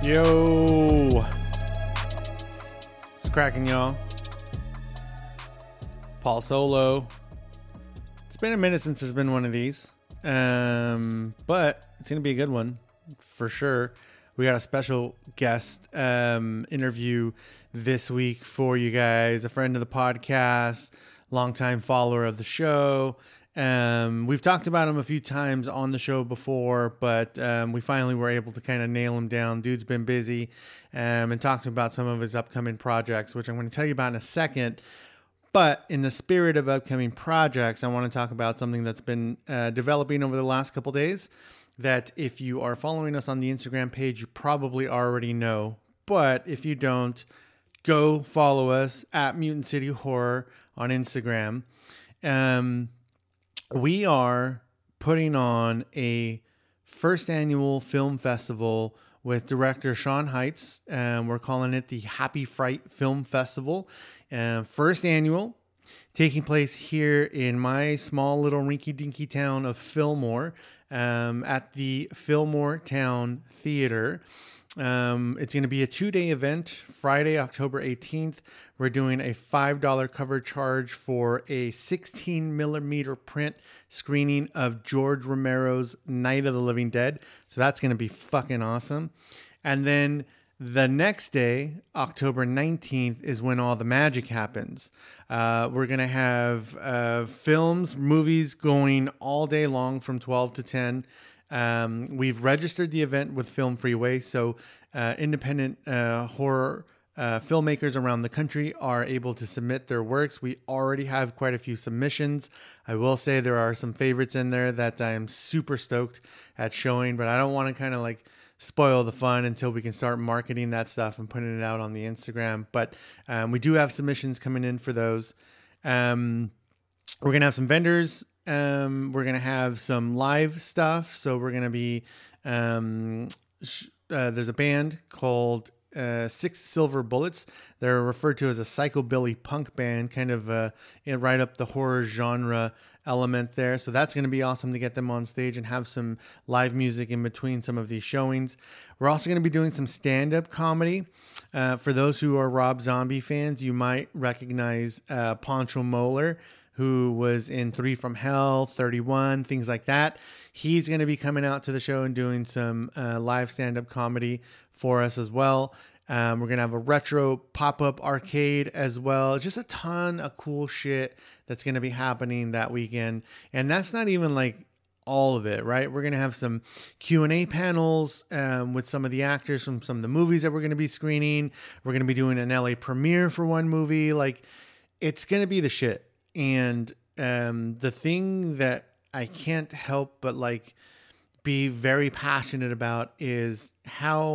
Yo, it's cracking, y'all. Paul Solo. It's been a minute since there's been one of these, but it's gonna be a good one for sure. We got a special guest interview this week for you guys. A friend of the podcast, longtime follower of the show. We've talked about him a few times on the show before, but we finally were able to kind of nail him down. Dude's been busy and talked about some of his upcoming projects, which I'm going to tell you about in a second. But in the spirit of upcoming projects, I want to talk about something that's been developing over the last couple days that if you are following us on the Instagram page, you probably already know. But if you don't, go follow us at Mutant City Horror on Instagram. We are putting on a first annual film festival with director Sean Heights. We're calling it the Happy Fright Film Festival. First annual, taking place here in my small little rinky-dinky town of Fillmore, at the Fillmore Town Theater. It's going to be a 2-day event, Friday, October 18th. We're doing a $5 cover charge for a 16 millimeter print screening of George Romero's Night of the Living Dead. So that's going to be fucking awesome. And then the next day, October 19th, is when all the magic happens. We're going to have films, movies going all day long from 12 to 10. We've registered the event with Film Freeway, so independent horror filmmakers around the country are able to submit their works. We already have quite a few submissions. I will say there are some favorites in there that I am super stoked at showing, but I don't want to kind of like spoil the fun until we can start marketing that stuff and putting it out on the Instagram. But we do have submissions coming in for those. We're going to have some vendors. We're going to have some live stuff. So we're going to be, there's a band called Six Silver Bullets. They're referred to as a psychobilly punk band, kind of right up the horror genre element there. So that's going to be awesome to get them on stage and have some live music in between some of these showings. We're also going to be doing some stand-up comedy. For those who are Rob Zombie fans, you might recognize Poncho Moeller, who was in 3 from Hell, 31, things like that. He's going to be coming out to the show and doing some live stand-up comedy for us as well. We're going to have a retro pop-up arcade as well. Just a ton of cool shit that's going to be happening that weekend. And that's not even like all of it, right? We're going to have some Q&A panels with some of the actors from some of the movies that we're going to be screening. We're going to be doing an LA premiere for one movie. Like, it's going to be the shit. And the thing that I can't help but like be very passionate about is how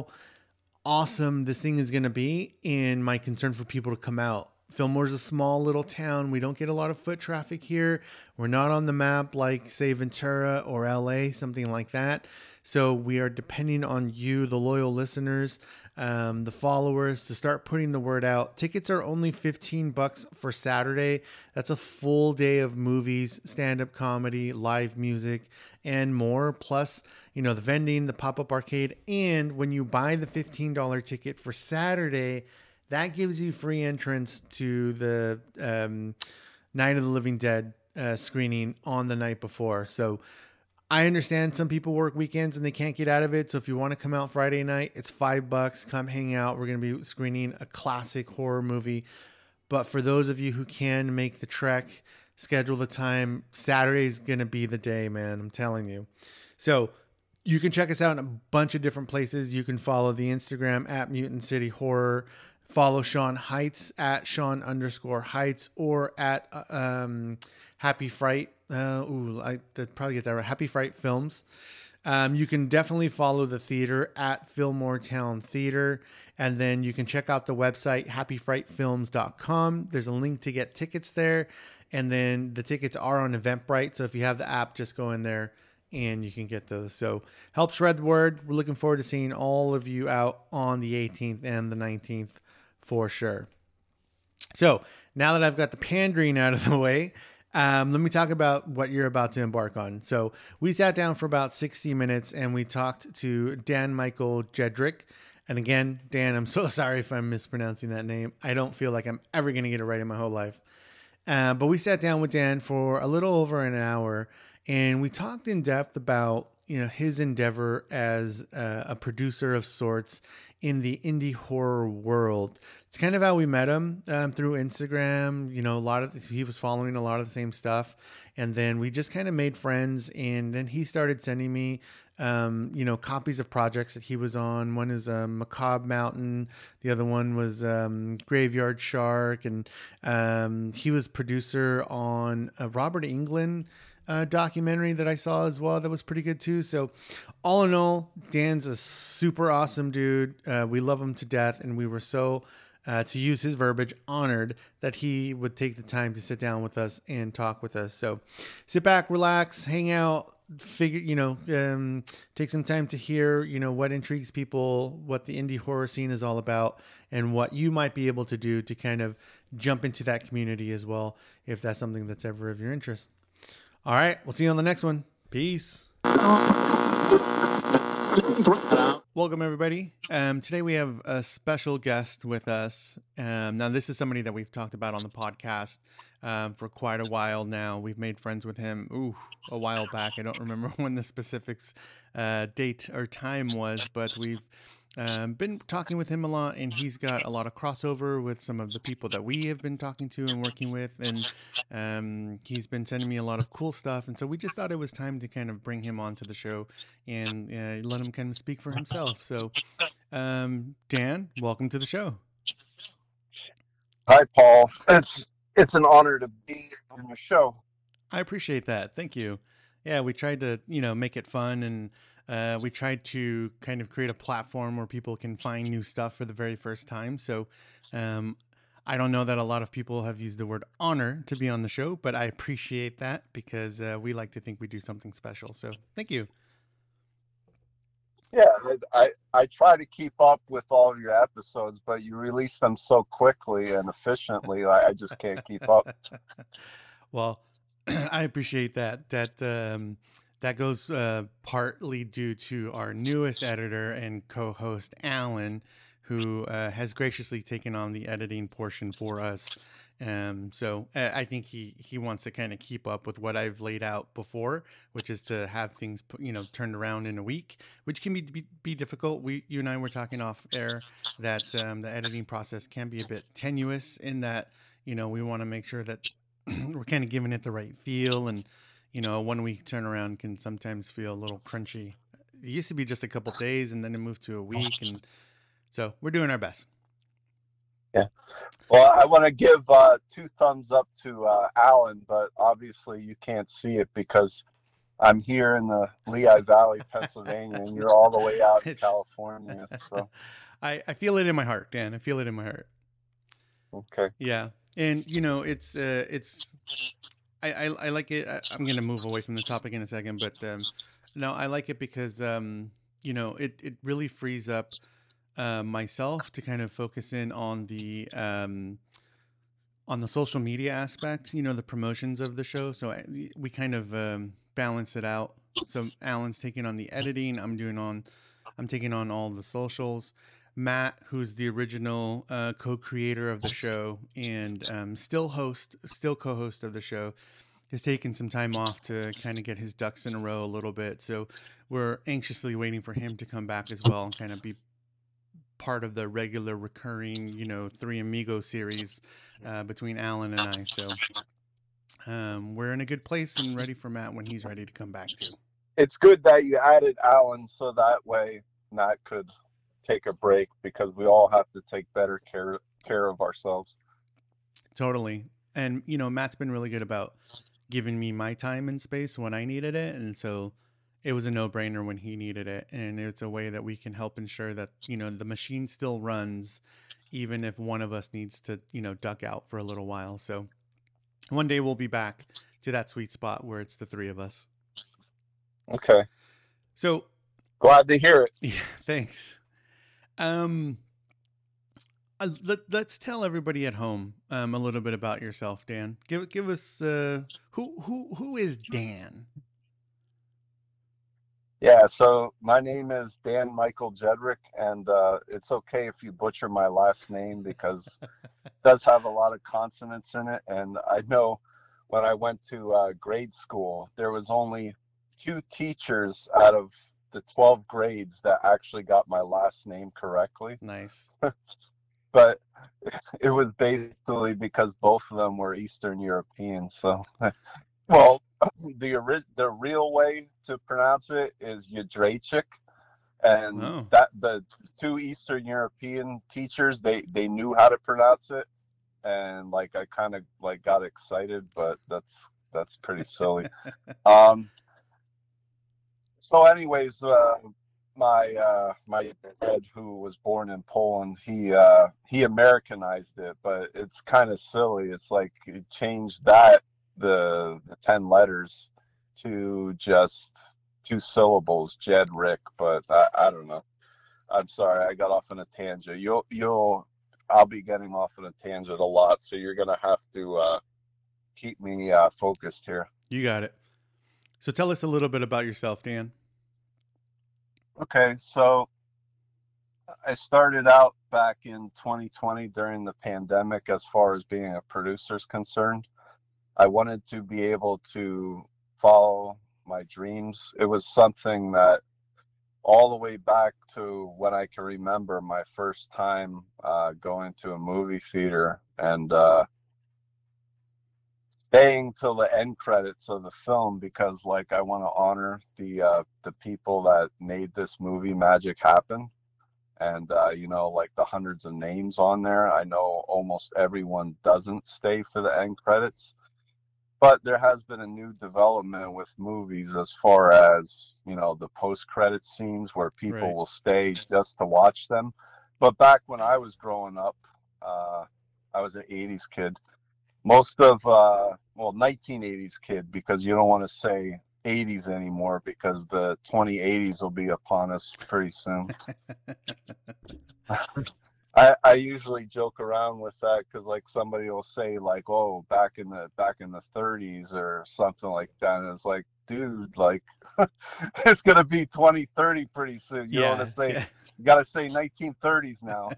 awesome this thing is going to be, and my concern for people to come out. Fillmore's a small little town. We don't get a lot of foot traffic here. We're not on the map like, say, Ventura or LA, something like that. So we are depending on you, the loyal listeners, the followers, to start putting the word out. Tickets are only $15 for Saturday. That's a full day of movies, stand-up comedy, live music, and more. Plus, you know, the vending, the pop-up arcade. And when you buy the $15 ticket for Saturday, that gives you free entrance to the Night of the Living Dead screening on the night before. So I understand some people work weekends and they can't get out of it. So if you want to come out Friday night, it's $5. Come hang out. We're going to be screening a classic horror movie. But for those of you who can make the trek, schedule the time, Saturday is going to be the day, man. I'm telling you. So you can check us out in a bunch of different places. You can follow the Instagram at Mutant City Horror. Follow Sean Heights at Sean_Heights or at Happy Fright. I probably get that right. Happy Fright Films. You can definitely follow the theater at Fillmore Town Theater. And then you can check out the website, happyfrightfilms.com. There's a link to get tickets there. And then the tickets are on Eventbrite. So if you have the app, just go in there and you can get those. So help spread the word. We're looking forward to seeing all of you out on the 18th and the 19th for sure. So now that I've got the pandering out of the way, let me talk about what you're about to embark on. So we sat down for about 60 minutes and we talked to Dan Michael Jedrick. And again, Dan, I'm so sorry if I'm mispronouncing that name. I don't feel like I'm ever going to get it right in my whole life. But we sat down with Dan for a little over an hour, and we talked in depth about his endeavor as a producer of sorts in the indie horror world. It's kind of how we met him through Instagram. He was following a lot of the same stuff, and then we just kind of made friends. And then he started sending me copies of projects that he was on. One is Macabre Mountain. The other one was Graveyard Shark. And he was producer on a Robert Englund documentary that I saw as well. That was pretty good too. So all in all, Dan's a super awesome dude. We love him to death. And we were so, to use his verbiage, honored that he would take the time to sit down with us and talk with us. So sit back, relax, hang out, take some time to hear, what intrigues people, what the indie horror scene is all about, and what you might be able to do to kind of jump into that community as well, if that's something that's ever of your interest. All right, we'll see you on the next one. Peace. Welcome, everybody. Today we have a special guest with us. Now, this is somebody that we've talked about on the podcast for quite a while now. We've made friends with him a while back. I don't remember when the specifics date or time was, but we've been talking with him a lot, and he's got a lot of crossover with some of the people that we have been talking to and working with, and he's been sending me a lot of cool stuff, and so we just thought it was time to kind of bring him onto the show and let him kind of speak for himself. So, Dan, welcome to the show. Hi, Paul. It's an honor to be on your show. I appreciate that. Thank you. Yeah, we tried to, make it fun, and we tried to kind of create a platform where people can find new stuff for the very first time. So I don't know that a lot of people have used the word honor to be on the show, but I appreciate that because we like to think we do something special. So thank you. Yeah, I try to keep up with all of your episodes, but you release them so quickly and efficiently, I just can't keep up. Well, I appreciate that. That goes partly due to our newest editor and co-host, Alan, who has graciously taken on the editing portion for us. So I think he wants to kind of keep up with what I've laid out before, which is to have things turned around in a week, which can be difficult. You and I were talking off air that the editing process can be a bit tenuous in that we want to make sure that we're kind of giving it the right feel, and 1 week turnaround can sometimes feel a little crunchy. It used to be just a couple days, and then it moved to a week, and so we're doing our best. Yeah. Well, I want to give 2 thumbs up to Alan, but obviously you can't see it because I'm here in the Lehigh Valley, Pennsylvania, and you're all the way out in California. So I feel it in my heart, Dan. I feel it in my heart. Okay. Yeah, and it's I like it. I'm going to move away from this topic in a second, but no, I like it because it really frees up myself to kind of focus in on the social media aspect, the promotions of the show. So we kind of balance it out. So Alan's taking on the editing. I'm taking on all the socials. Matt, who's the original co-creator of the show and still co-host of the show, has taken some time off to kind of get his ducks in a row a little bit. So we're anxiously waiting for him to come back as well and kind of be part of the regular recurring, Three Amigos series between Alan and I. So we're in a good place and ready for Matt when he's ready to come back too. It's good that you added Alan so that way Matt could take a break, because we all have to take better care of ourselves. Totally. And Matt's been really good about giving me my time and space when I needed it, and so it was a no-brainer when he needed it, and it's a way that we can help ensure that the machine still runs even if one of us needs to duck out for a little while. So one day we'll be back to that sweet spot where it's the 3 of us. Okay. So glad to hear it. Yeah, thanks. Let's tell everybody at home a little bit about yourself, Dan. Give us who is Dan? Yeah, so my name is Dan Michael Jedrick, and it's okay if you butcher my last name because it does have a lot of consonants in it. And I know when I went to grade school, there was only two teachers out of the 12 grades that actually got my last name correctly. Nice. But it was basically because both of them were Eastern European. So, well, the real way to pronounce it is Yadrachik, and Oh, that the two Eastern European teachers they knew how to pronounce it, and like I kind of like got excited, but that's pretty silly. Um, so anyways, my dad, who was born in Poland, he Americanized it, but it's kind of silly. It's like he changed the 10 letters to just two syllables, Jed Rick. But I don't know. I'm sorry, I got off on a tangent. I'll be getting off on a tangent a lot, so you're gonna have to keep me focused here. you got it. So tell us a little bit about yourself, Dan. Okay, so I started out back in 2020 during the pandemic as far as being a producer is concerned. I wanted to be able to follow my dreams. It was something that all the way back to when I can remember my first time going to a movie theater and staying till the end credits of the film because like I want to honor the people that made this movie magic happen. And like the hundreds of names on there, I know almost everyone doesn't stay for the end credits, but there has been a new development with movies as far as the post credit scenes where people Right. will stay just to watch them. But back when I was growing up, uh, I was an 80s kid. Most of well, 1980s kid, because you don't want to say 80s anymore because the 2080s will be upon us pretty soon. I usually joke around with that because like somebody will say like, oh, back in the 30s or something like that, and it's like, dude, like it's gonna be 2030 pretty soon. You don't want Yeah, to say, yeah. you gotta say 1930s now.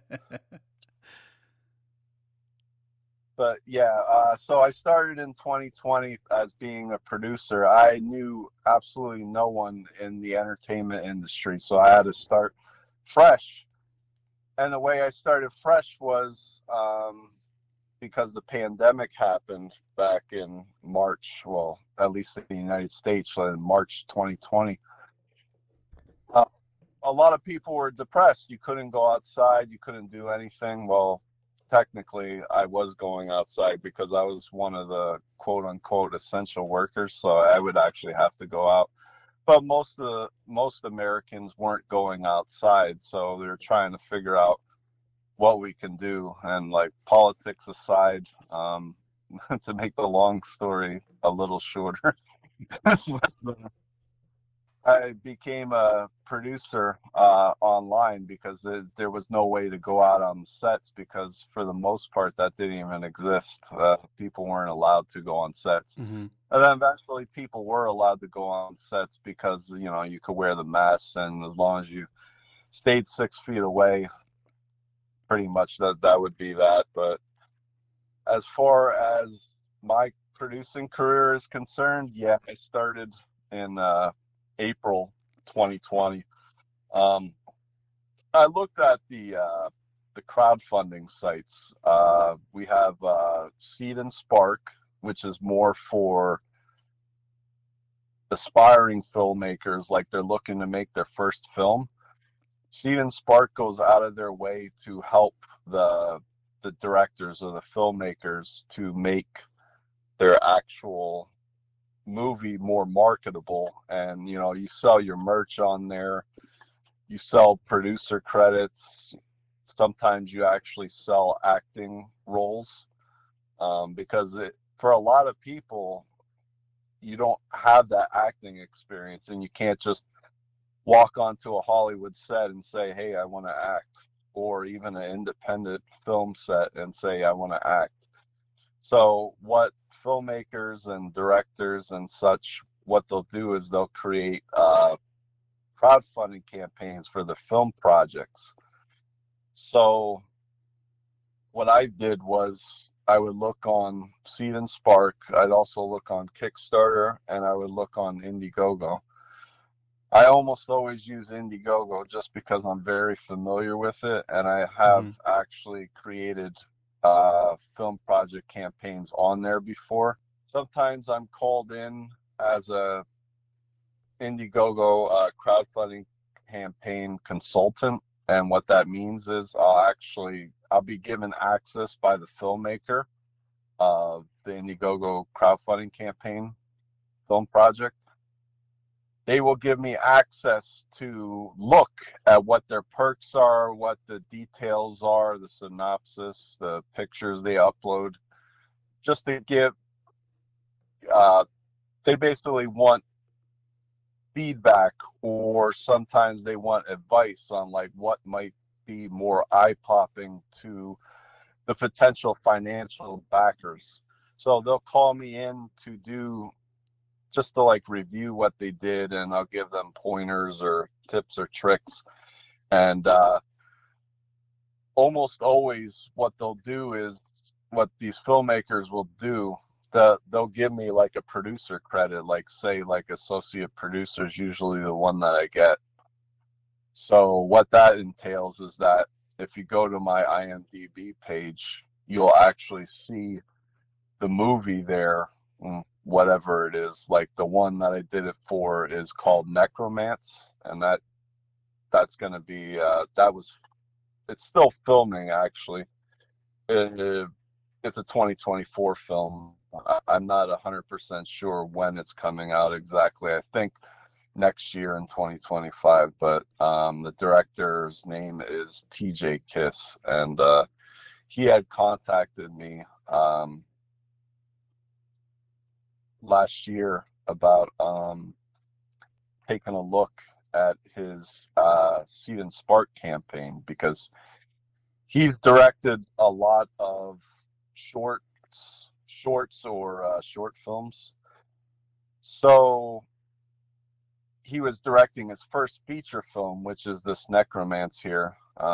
But yeah, so I started in 2020 as being a producer. I knew absolutely no one in the entertainment industry, so I had to start fresh. And the way I started fresh was because the pandemic happened back in March, well, at least in the United States, so in March 2020. Uh, a lot of people were depressed. You couldn't go outside, you couldn't do anything. Well, technically, I was going outside because I was one of the quote unquote essential workers, so I would actually have to go out. But most Americans weren't going outside, so they're trying to figure out what we can do. And like politics aside, to make the long story a little shorter, I became a producer online because there was no way to go out on the sets because for the most part that didn't even exist. People weren't allowed to go on sets. Hmm. And then eventually people were allowed to go on sets because, you could wear the mask and as long as you stayed 6 feet away, pretty much that would be that. But as far as my producing career is concerned, yeah, I started in April 2020. Um, I looked at the crowdfunding sites. We have Seed and Spark, which is more for aspiring filmmakers, like they're looking to make their first film. Seed and Spark goes out of their way to help the the directors or the filmmakers to make their actual movie more marketable. And you sell your merch on there, you sell producer credits, sometimes you actually sell acting roles, because for a lot of people you don't have that acting experience and you can't just walk onto a Hollywood set and say, hey, I want to act, or even an independent film set and say, I want to act. So what filmmakers and directors and such, what they'll do is they'll create crowdfunding campaigns for the film projects. So what I did was I would look on Seed and Spark. I'd also look on Kickstarter, and I would look on Indiegogo. I almost always use Indiegogo just because I'm very familiar with it, and I have actually created film project campaigns on there before. Sometimes I'm called in as a Indiegogo crowdfunding campaign consultant, and what that means is I'll be given access by the filmmaker of the Indiegogo crowdfunding campaign film project. They will give me access to look at what their perks are, what the details are, the synopsis, the pictures they upload, just to give, they basically want feedback, or sometimes they want advice on like what might be more eye-popping to the potential financial backers. So they'll call me in to do just to like review what they did, and I'll give them pointers or tips or tricks. And almost always what they'll do is, what these filmmakers will do, they'll give me like a producer credit, like say like associate producer is usually the one that I get. So what that entails is that if you go to my IMDb page, you'll actually see the movie there, whatever it is. Like the one that I did it for is called Necromance, and that's going to be it's still filming actually. It's a 2024 film. I'm not 100% sure when it's coming out exactly. I think next year in 2025, but the director's name is TJ Kiss, and he had contacted me last year about taking a look at his Seed and Spark campaign, because he's directed a lot of shorts or short films. So he was directing his first feature film, which is this Necromance here.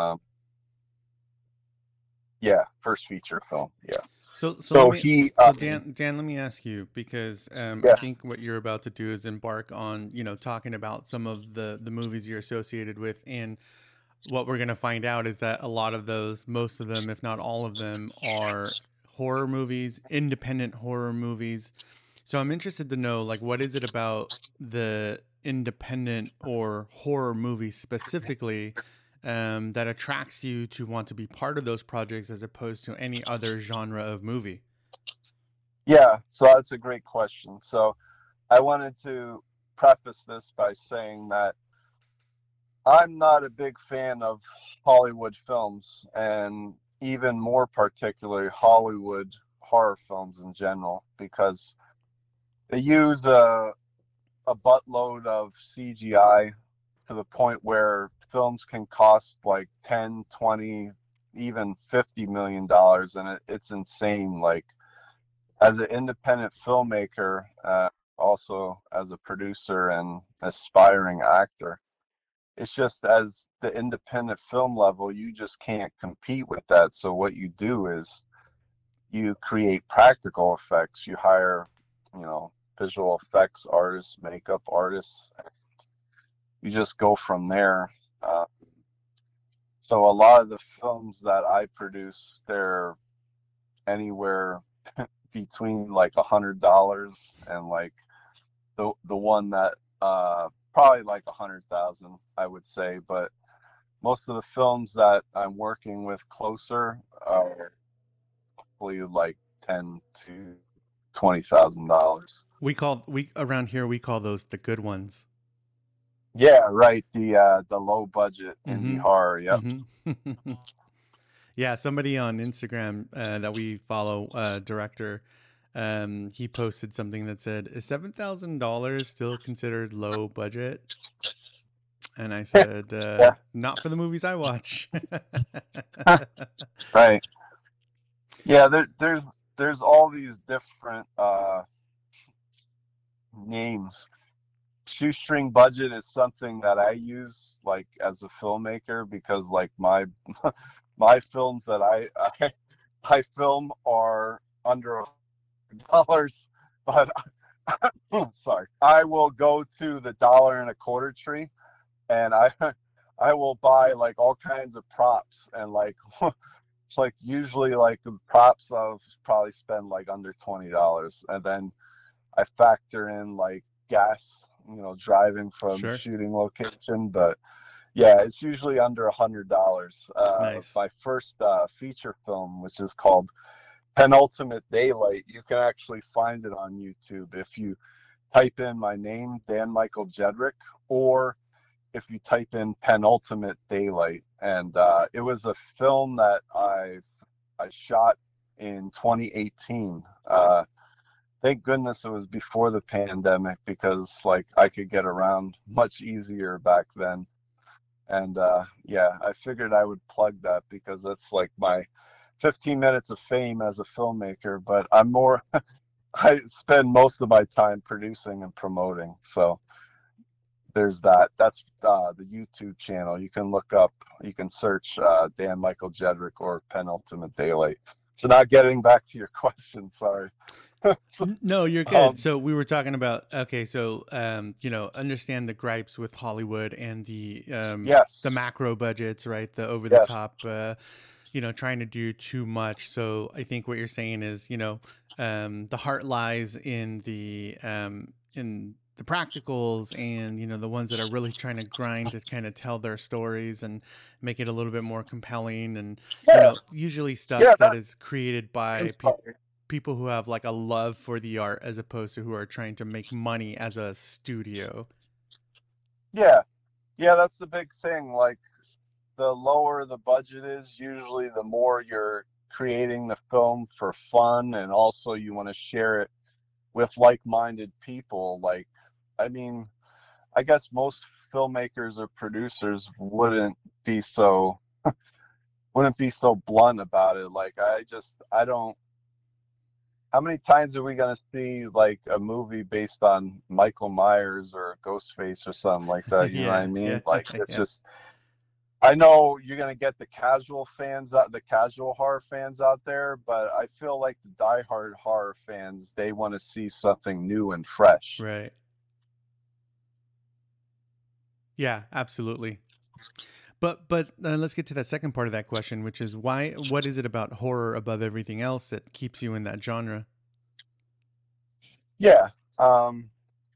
First feature film. Yeah. So Dan, let me ask you, because I think what you're about to do is embark on, talking about some of the movies you're associated with, and what we're going to find out is that a lot of those, most of them, if not all of them, are horror movies, independent horror movies. So I'm interested to know, like, what is it about the independent or horror movies specifically that attracts you to want to be part of those projects as opposed to any other genre of movie? Yeah, so that's a great question. So I wanted to preface this by saying that I'm not a big fan of Hollywood films, and even more particularly Hollywood horror films in general, because they use a buttload of CGI to the point where films can cost like 10, 20, even $50 million, and it's insane. Like, as an independent filmmaker, also as a producer and aspiring actor, it's just, as the independent film level, you just can't compete with that. So what you do is you create practical effects. You hire, visual effects artists, makeup artists. You just go from there. So a lot of the films that I produce, they're anywhere between like $100 and like the one that probably like 100,000, I would say. But most of the films that I'm working with closer are probably like $10,000 to $20,000. We around here we call those the good ones. Yeah, right. The low budget indie horror. Yep. Mm-hmm. Yeah, somebody on Instagram that we follow, director, he posted something that said, "Is $7,000 still considered low budget?" And I said, Yeah. "Not for the movies I watch." Right. Yeah, there's all these different names shoestring budget is something that I use like as a filmmaker because like my my films that I film are under $100, but sorry, I will go to the dollar and a quarter tree and I will buy like all kinds of props and like like usually like the props I'll probably spend like under $20 and then I factor in like gas, driving from Sure. shooting location, but yeah, it's usually under $100. Nice. My first feature film, which is called Penultimate Daylight, you can actually find it on YouTube if you type in my name, Dan Michael Jedrick, or if you type in Penultimate Daylight. And it was a film that I shot in 2018. Thank goodness it was before the pandemic because like I could get around much easier back then. And yeah, I figured I would plug that because that's like my 15 minutes of fame as a filmmaker, but I'm more I spend most of my time producing and promoting. So there's that. That's the YouTube channel. You can look up, you can search Dan Michael Jedrick or Penultimate Daylight. So now getting back to your question, sorry. No, you're good. Um, So we were talking about, okay, so understand the gripes with Hollywood and the yes, macro budgets, right? The over the yes, top, trying to do too much. So I think what you're saying is, the heart lies in the practicals and the ones that are really trying to grind to kind of tell their stories and make it a little bit more compelling, and yeah, usually yeah. stuff that is created by I'm sorry. people who have like a love for the art as opposed to who are trying to make money as a studio. Yeah, yeah. That's the big thing. Like the lower the budget is, usually the more you're creating the film for fun, and also you want to share it with like-minded people. Like, I mean, I guess most filmmakers or producers wouldn't be so blunt about it. Like, I don't. How many times are we gonna see like a movie based on Michael Myers or Ghostface or something like that? You know what I Yeah, yeah, mean? Like, it's yeah, just. I know you're gonna get the casual horror fans out there, but I feel like the diehard horror fans, they want to see something new and fresh. right. Yeah, absolutely. But let's get to that second part of that question, which is why? What is it about horror above everything else that keeps you in that genre? Yeah. Um,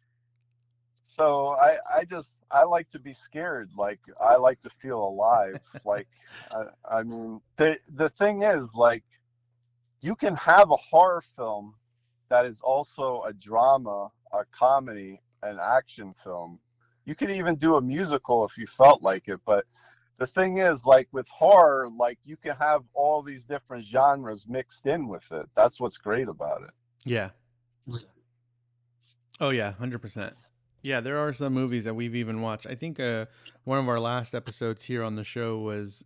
I like to be scared. Like I like to feel alive. Like I mean, the thing is, like, you can have a horror film that is also a drama, a comedy, an action film. You could even do a musical if you felt like it. But the thing is, like with horror, like you can have all these different genres mixed in with it. That's what's great about it. Yeah. Oh yeah, 100%. Yeah, there are some movies that we've even watched. I think one of our last episodes here on the show was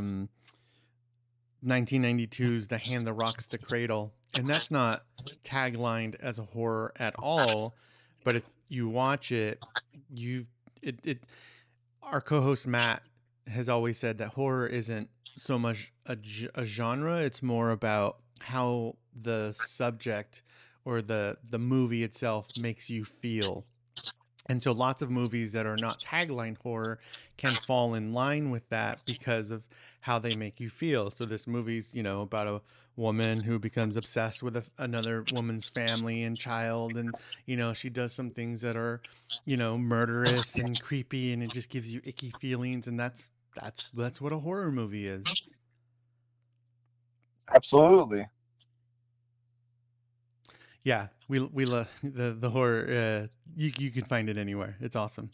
1992's "The Hand That Rocks the Cradle," and that's not taglined as a horror at all. But if you watch it, you it our co-host Matt has always said that horror isn't so much a genre; it's more about how the subject or the movie itself makes you feel. And so lots of movies that are not tagline horror can fall in line with that because of how they make you feel. So this movie's, about a woman who becomes obsessed with another woman's family and child, and she does some things that are, murderous and creepy, and it just gives you icky feelings, and that's what a horror movie is. Absolutely. Yeah, we love the horror. You can find it anywhere. It's awesome.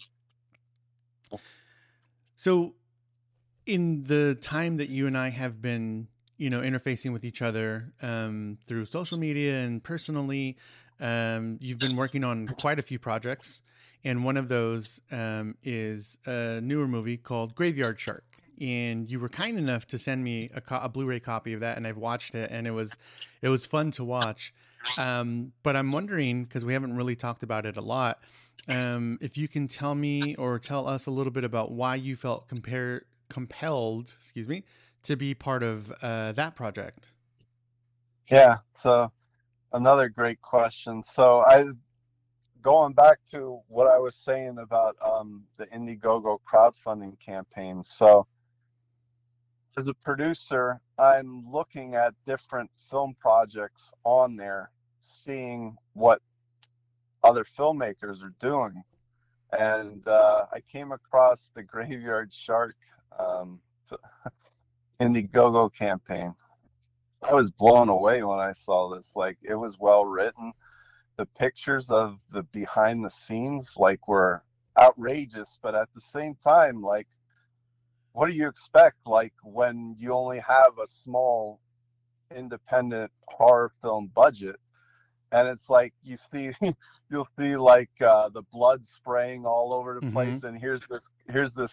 So in the time that you and I have been, interfacing with each other through social media and personally, you've been working on quite a few projects, and one of those is a newer movie called Graveyard Shark. And you were kind enough to send me a Blu-ray copy of that, and I've watched it, and it was fun to watch. But I'm wondering, because we haven't really talked about it a lot, if you can tell me or tell us a little bit about why you felt compelled, excuse me, to be part of that project. Yeah, so another great question. So I going back to what I was saying about the Indiegogo crowdfunding campaign. So as a producer, I'm looking at different film projects on there, seeing what other filmmakers are doing. And I came across the Graveyard Shark um, Indiegogo campaign. I was blown away when I saw this. Like, it was well written. The pictures of the behind the scenes, like, were outrageous, but at the same time, like, what do you expect? Like, when you only have a small independent horror film budget, and it's like you see you'll see like the blood spraying all over the Mm-hmm. place, and here's this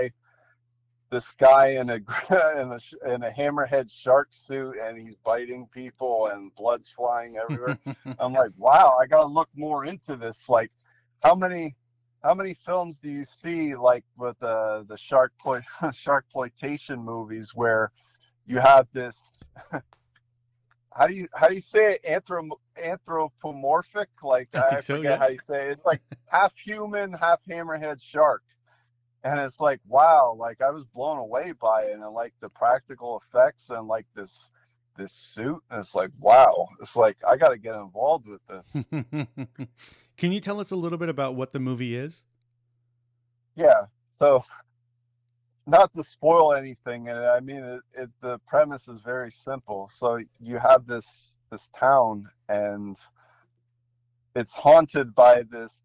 guy in a in a hammerhead shark suit, and he's biting people and blood's flying everywhere. I'm like, wow, I gotta look more into this. Like, how many how many films do you see like with the shark ploitation movies where you have this, how do you say it, anthropomorphic, like I think I so. forget Yeah. how you say it. It's like half human, half hammerhead shark. And it's like, wow, like I was blown away by it, and like the practical effects and like this suit. And it's like, wow, it's like I got to get involved with this. Can you tell us a little bit about what the movie is? Yeah. So not to spoil anything, and I mean the premise is very simple. So you have this town, and it's haunted by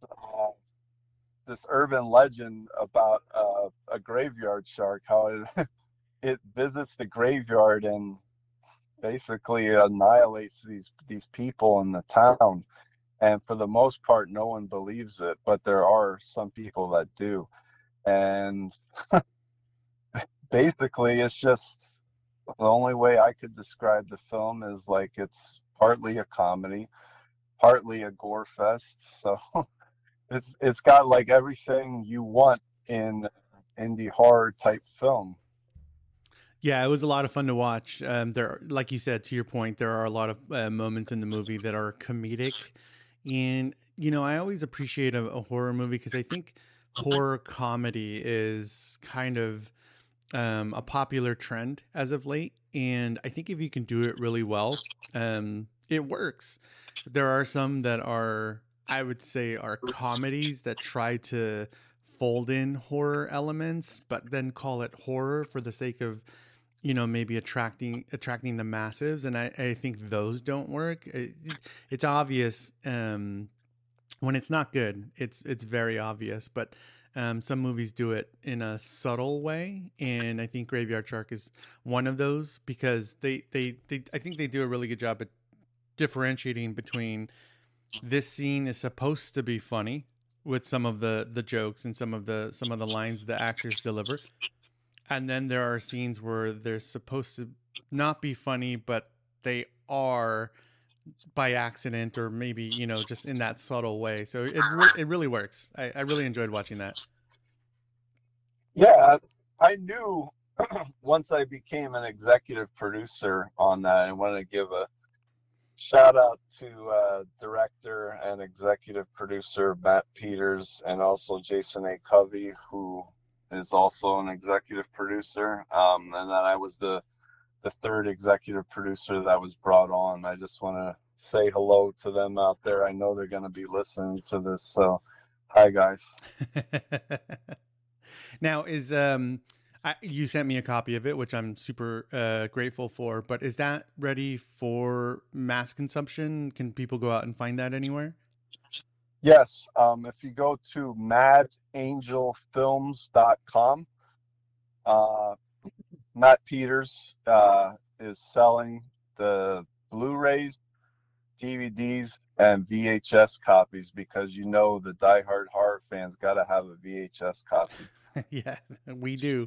this urban legend about a graveyard shark. How it visits the graveyard and basically annihilates these people in the town. And for the most part, no one believes it, but there are some people that do. And basically, it's just the only way I could describe the film is like it's partly a comedy, partly a gore fest. So it's got like everything you want in indie horror type film. Yeah, it was a lot of fun to watch. There, like you said, to your point, there are a lot of moments in the movie that are comedic, and I always appreciate a horror movie because I think horror comedy is kind of a popular trend as of late, and I think if you can do it really well, it works. There are some that are, I would say, are comedies that try to fold in horror elements, but then call it horror for the sake of maybe attracting the masses, and I think those don't work. It's obvious when it's not good. It's very obvious, but some movies do it in a subtle way, and I think Graveyard Shark is one of those because they I think they do a really good job at differentiating between this scene is supposed to be funny with some of the jokes and some of the lines the actors deliver, and then there are scenes where they're supposed to not be funny, but they are by accident or maybe just in that subtle way. So it really works. I really enjoyed watching that. Yeah, I knew once I became an executive producer on that. I want to give a shout out to director and executive producer Matt Peters, and also Jason A. Covey, who is also an executive producer. And then I was the third executive producer that was brought on. I just want to say hello to them out there. I know they're going to be listening to this, so hi guys. Now is you sent me a copy of it, which I'm super grateful for. But is that ready for mass consumption? Can people go out and find that anywhere? Yes, if you go to madangelfilms.com, uh, Matt Peters is selling the Blu-rays, DVDs, and VHS copies, because the diehard horror fans got to have a VHS copy. Yeah, we do.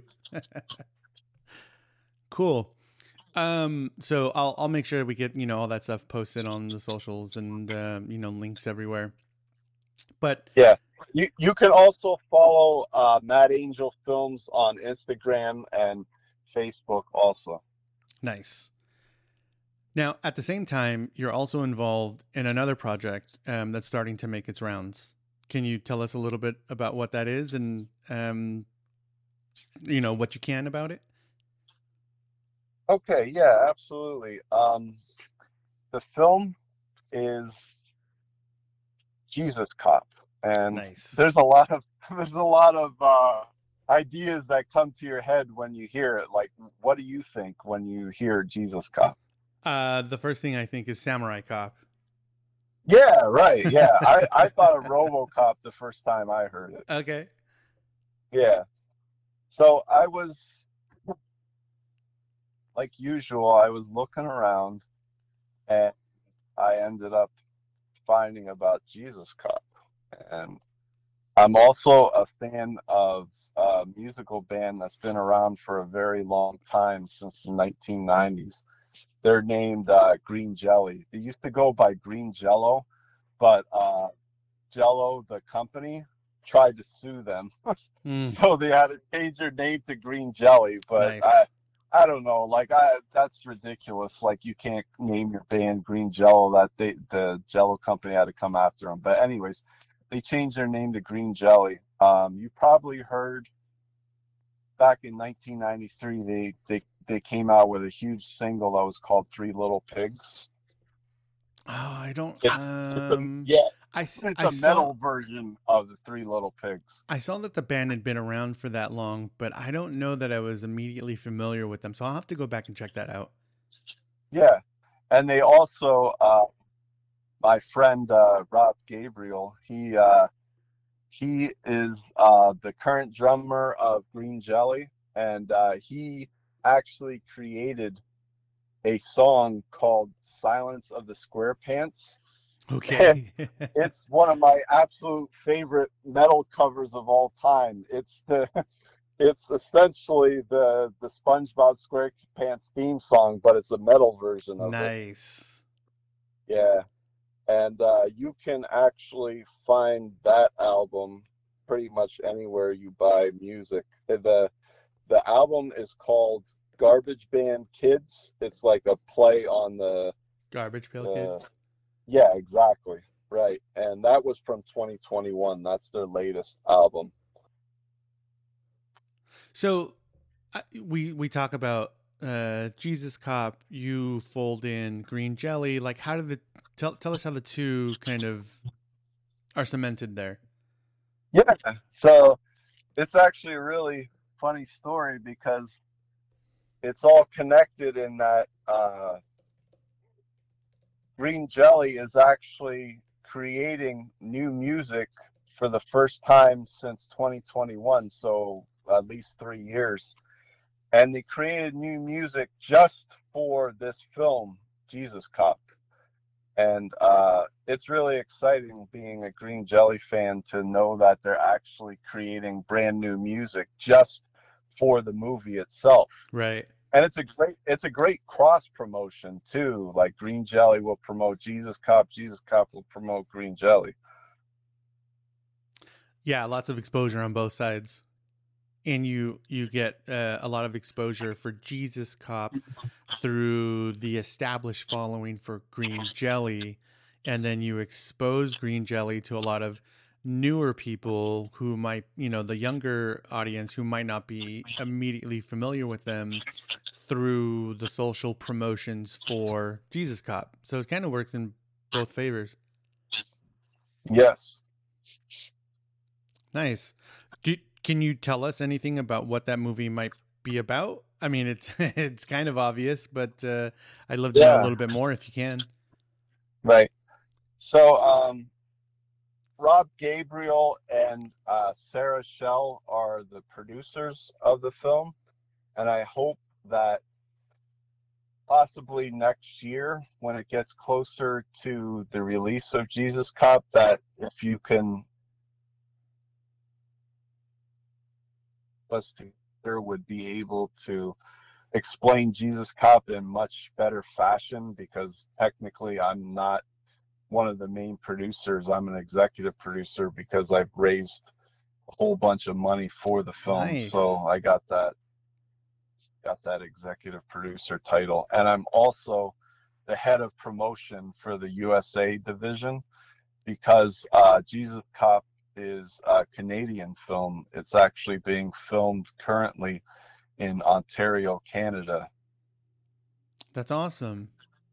Cool. So I'll make sure we get all that stuff posted on the socials and links everywhere. But Yeah. You can also follow Mad Angel Films on Instagram and Facebook also. nice. Now, at the same time, you're also involved in another project that's starting to make its rounds. Can you tell us a little bit about what that is and what you can about it? Okay, yeah, absolutely. The film is Jesus Cop, and Nice. there's a lot of there's a lot of ideas that come to your head when you hear it. Like, what do you think when you hear Jesus Cop? The first thing I think is Samurai Cop. Yeah, right. Yeah, I thought of RoboCop the first time I heard it. Okay. Yeah. So I was, like usual, I was looking around and I ended up finding about Jesus Cop. And I'm also a fan of a musical band that's been around for a very long time, since the 1990s. They're named Green Jelly. They used to go by Green Jello, but Jello, the company, tried to sue them. Mm, So they had to change their name to Green Jelly. But nice. I don't know, like that's ridiculous. Like you can't name your band Green Jello. The Jello company had to come after them. But anyways, they changed their name to Green Jelly. You probably heard back in 1993 they came out with a huge single that was called Three Little Pigs. Oh, I don't. It's a yeah, it's I a saw metal version of the Three Little Pigs. that the band had been around for that long, but I don't know that I was immediately familiar with them. So I'll have to go back and check that out. Yeah, and they also my friend Rob Gabriel, he is the current drummer of Green Jelly, and he actually created a song called Silence of the Square Pants. And Okay. it's one of my absolute favorite metal covers of all time. It's essentially the SpongeBob SquarePants theme song, but it's a metal version of it. Nice. Yeah. And you can actually find that album pretty much anywhere you buy music. The album is called Garbage Band Kids. It's like a play on Garbage Pail the Kids. yeah, exactly. Right. And that was from 2021. That's their latest album. So we talk about Jesus Cop. You fold in Green Jelly. Like, how did the tell us how the two kind of are cemented there? Yeah. So it's actually a really funny story because it's all connected in that Green Jelly is actually creating new music for the first time since 2021, so at least 3 years. And they created new music just for this film, Jesus Cop. And it's really exciting being a Green Jelly fan to know that they're actually creating brand new music just for the movie itself. Right. And it's a great cross promotion too. Like Green Jelly will promote Jesus Cop will promote Green Jelly. Yeah, lots of exposure on both sides, and you get a lot of exposure for Jesus Cop through the established following for Green Jelly, and then you expose Green Jelly to a lot of newer people who might, the younger audience who might not be immediately familiar with them through the social promotions for Jesus Cop. So it kind of works in both favors. Yes. Nice. Can you tell us anything about what that movie might be about? I mean, it's it's kind of obvious, but I'd love to know a Yeah. little bit more if you can. Right. So Rob Gabriel and Sarah Shell are the producers of the film, and I hope that possibly next year, when it gets closer to the release of Jesus Cop, that if you can us together would be able to explain Jesus Cop in much better fashion, because technically I'm not one of the main producers. I'm an executive producer because I've raised a whole bunch of money for the film. So Nice. I got that executive producer title. And I'm also the head of promotion for the USA division because Jesus Cop is a Canadian film. It's actually being filmed currently in Ontario, Canada. That's awesome.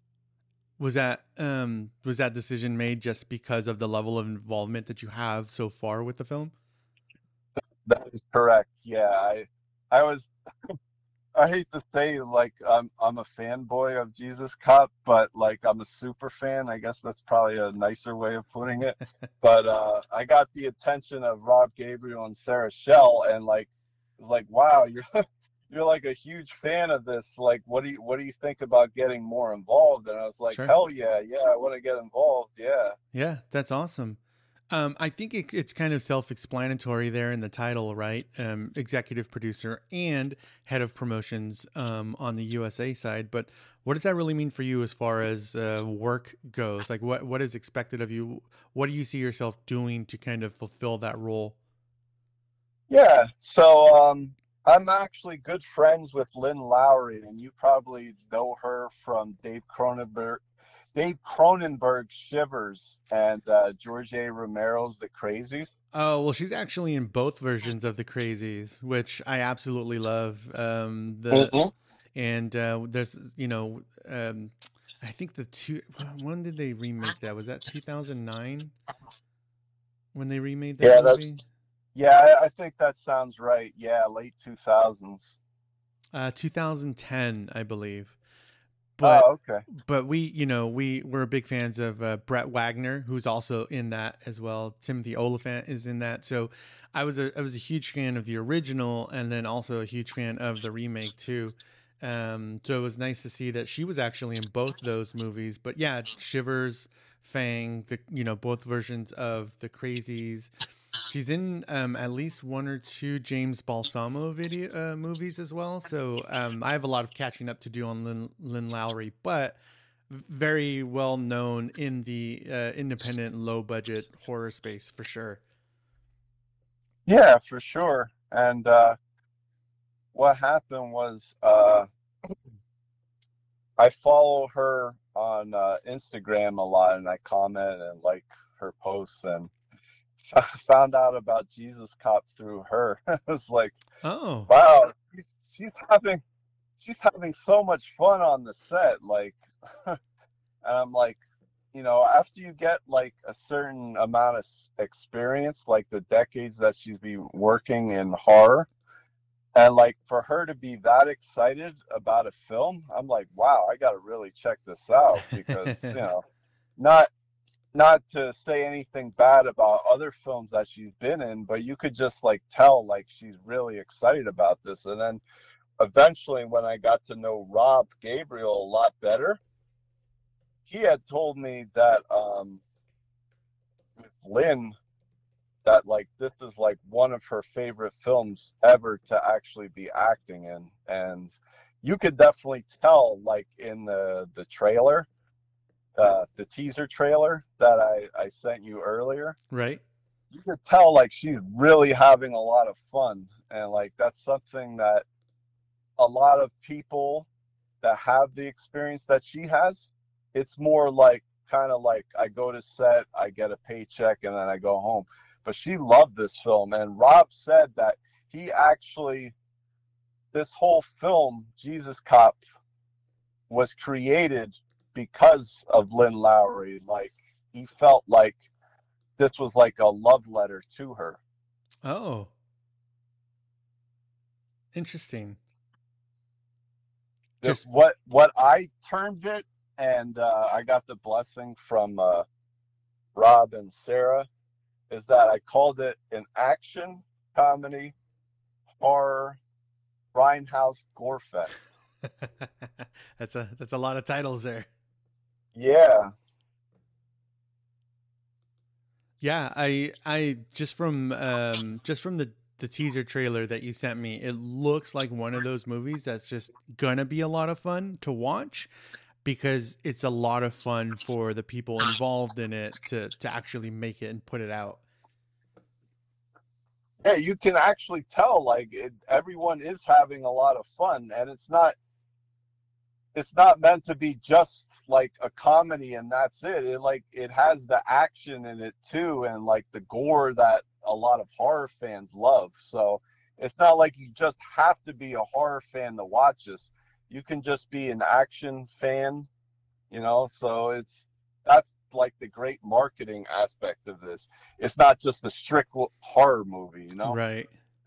Was that decision made just because of the level of involvement that you have so far with the film? That is correct. Yeah, I was I hate to say like I'm a fanboy of Jesus Cop, but like I'm a super fan. I guess that's probably a nicer way of putting it. But I got the attention of Rob Gabriel and Sarah Shell, and like it's like, wow, you're you're like a huge fan of this. Like, what do you think about getting more involved? And I was like, Sure. hell yeah, yeah, I want to get involved. Yeah. Yeah, that's awesome. I think it's kind of self-explanatory there in the title, right? Executive producer and head of promotions on the USA side. But what does that really mean for you as far as work goes? Like, what is expected of you? What do you see yourself doing to kind of fulfill that role? Yeah. So I'm actually good friends with Lynn Lowry, and you probably know her from Dave Cronenberg's Shivers and George A. Romero's The Crazy. Oh, well, she's actually in both versions of the Crazies, which I absolutely love. The Hmm. and there's I think the two. When did they remake that? Was that 2009 when they remade that Yeah, that's movie? yeah. I think that sounds right. Yeah, late 2000s. 2010, I believe. But Oh, okay. we're big fans of Brett Wagner, who's also in that as well. Timothy Oliphant is in that. So I was a huge fan of the original, and then also a huge fan of the remake too. So it was nice to see that she was actually in both those movies. But yeah, Shivers, Fang, both versions of the Crazies. She's in at least one or two James Balsamo video movies as well. So I have a lot of catching up to do on Lynn Lowry, but very well known in the independent, low budget horror space for sure. Yeah, for sure. And what happened was I follow her on Instagram a lot, and I comment and like her posts, and I found out about Jesus Cop through her. It was like, Oh, wow, she's having she's having so much fun on the set. Like, and I'm like, after you get like a certain amount of experience, like the decades that she's been working in horror, and like for her to be that excited about a film, I'm like, wow, I got to really check this out because, not not to say anything bad about other films that she's been in, but you could just like tell like she's really excited about this. And then eventually when I got to know Rob Gabriel a lot better, he had told me that with Lynn that like this is like one of her favorite films ever to actually be acting in. And you could definitely tell like in the trailer, the teaser trailer that I sent you earlier, right. you could tell like she's really having a lot of fun. And like that's something that a lot of people that have the experience that she has, it's more like kind of like I go to set, I get a paycheck, and then I go home. But she loved this film, and Rob said that he actually, this whole film, Jesus Cop, was created because of Lynn Lowry. Like he felt like this was like a love letter to her. Oh, interesting. Just What I termed it, and I got the blessing from Rob and Sarah, is that I called it an action comedy horror grindhouse gore fest. that's a lot of titles there. Yeah. Yeah, I just from the teaser trailer that you sent me, it looks like one of those movies that's just gonna be a lot of fun to watch. because it's a lot of fun for the people involved in it to actually make it and put it out. Yeah, you can actually tell everyone is having a lot of fun, and it's not meant to be just like a comedy and that's it. It has the action in it too, and like the gore that a lot of horror fans love. So it's not like you just have to be a horror fan to watch this. You can just be an action fan, So that's like the great marketing aspect of this. It's not just a strict horror movie. Right.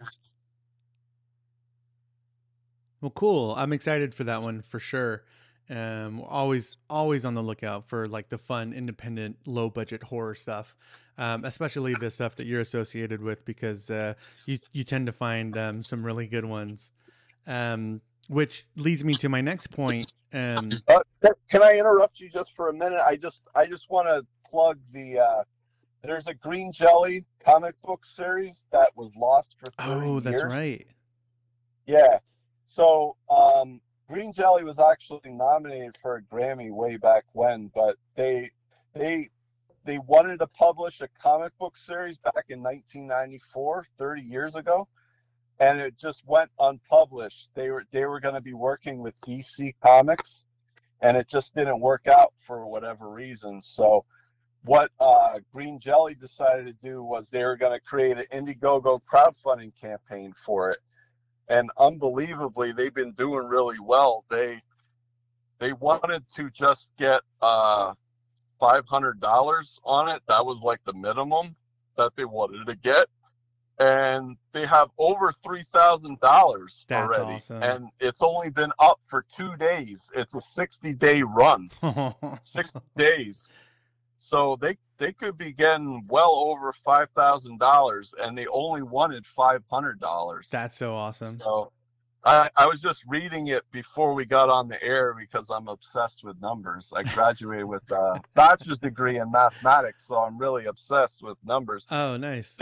Well, cool. I'm excited for that one for sure. Always on the lookout for like the fun, independent, low budget horror stuff, especially the stuff that you're associated with, because you tend to find some really good ones. Which leads me to my next point. Can I interrupt you just for a minute? I just want to plug there's a Green Jelly comic book series that was lost for 30 years. That's right. Yeah. So, Green Jelly was actually nominated for a Grammy way back when, but they wanted to publish a comic book series back in 1994, 30 years ago, and it just went unpublished. They were going to be working with DC Comics, and it just didn't work out for whatever reason. So what Green Jelly decided to do was they were going to create an Indiegogo crowdfunding campaign for it. And unbelievably, they've been doing really well. They wanted to just get $500 on it. That was like the minimum that they wanted to get, and they have over $3,000 That's already. awesome. And it's only been up for 2 days. It's a 60-day run, 60 days. So they could be getting well over $5,000, and they only wanted $500. That's so awesome. So I was just reading it before we got on the air because I'm obsessed with numbers. I graduated with a bachelor's degree in mathematics, so I'm really obsessed with numbers. Oh, nice.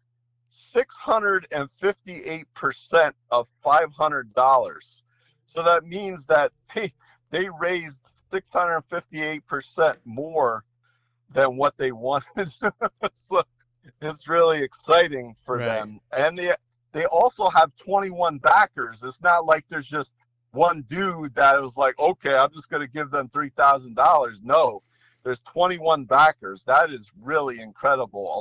658% of $500. So that means that they raised 658% more than what they wanted. So it's really exciting for them. And they also have 21 backers. It's not like there's just one dude that was like, okay, I'm just going to give them $3,000. No, there's 21 backers. That is really incredible.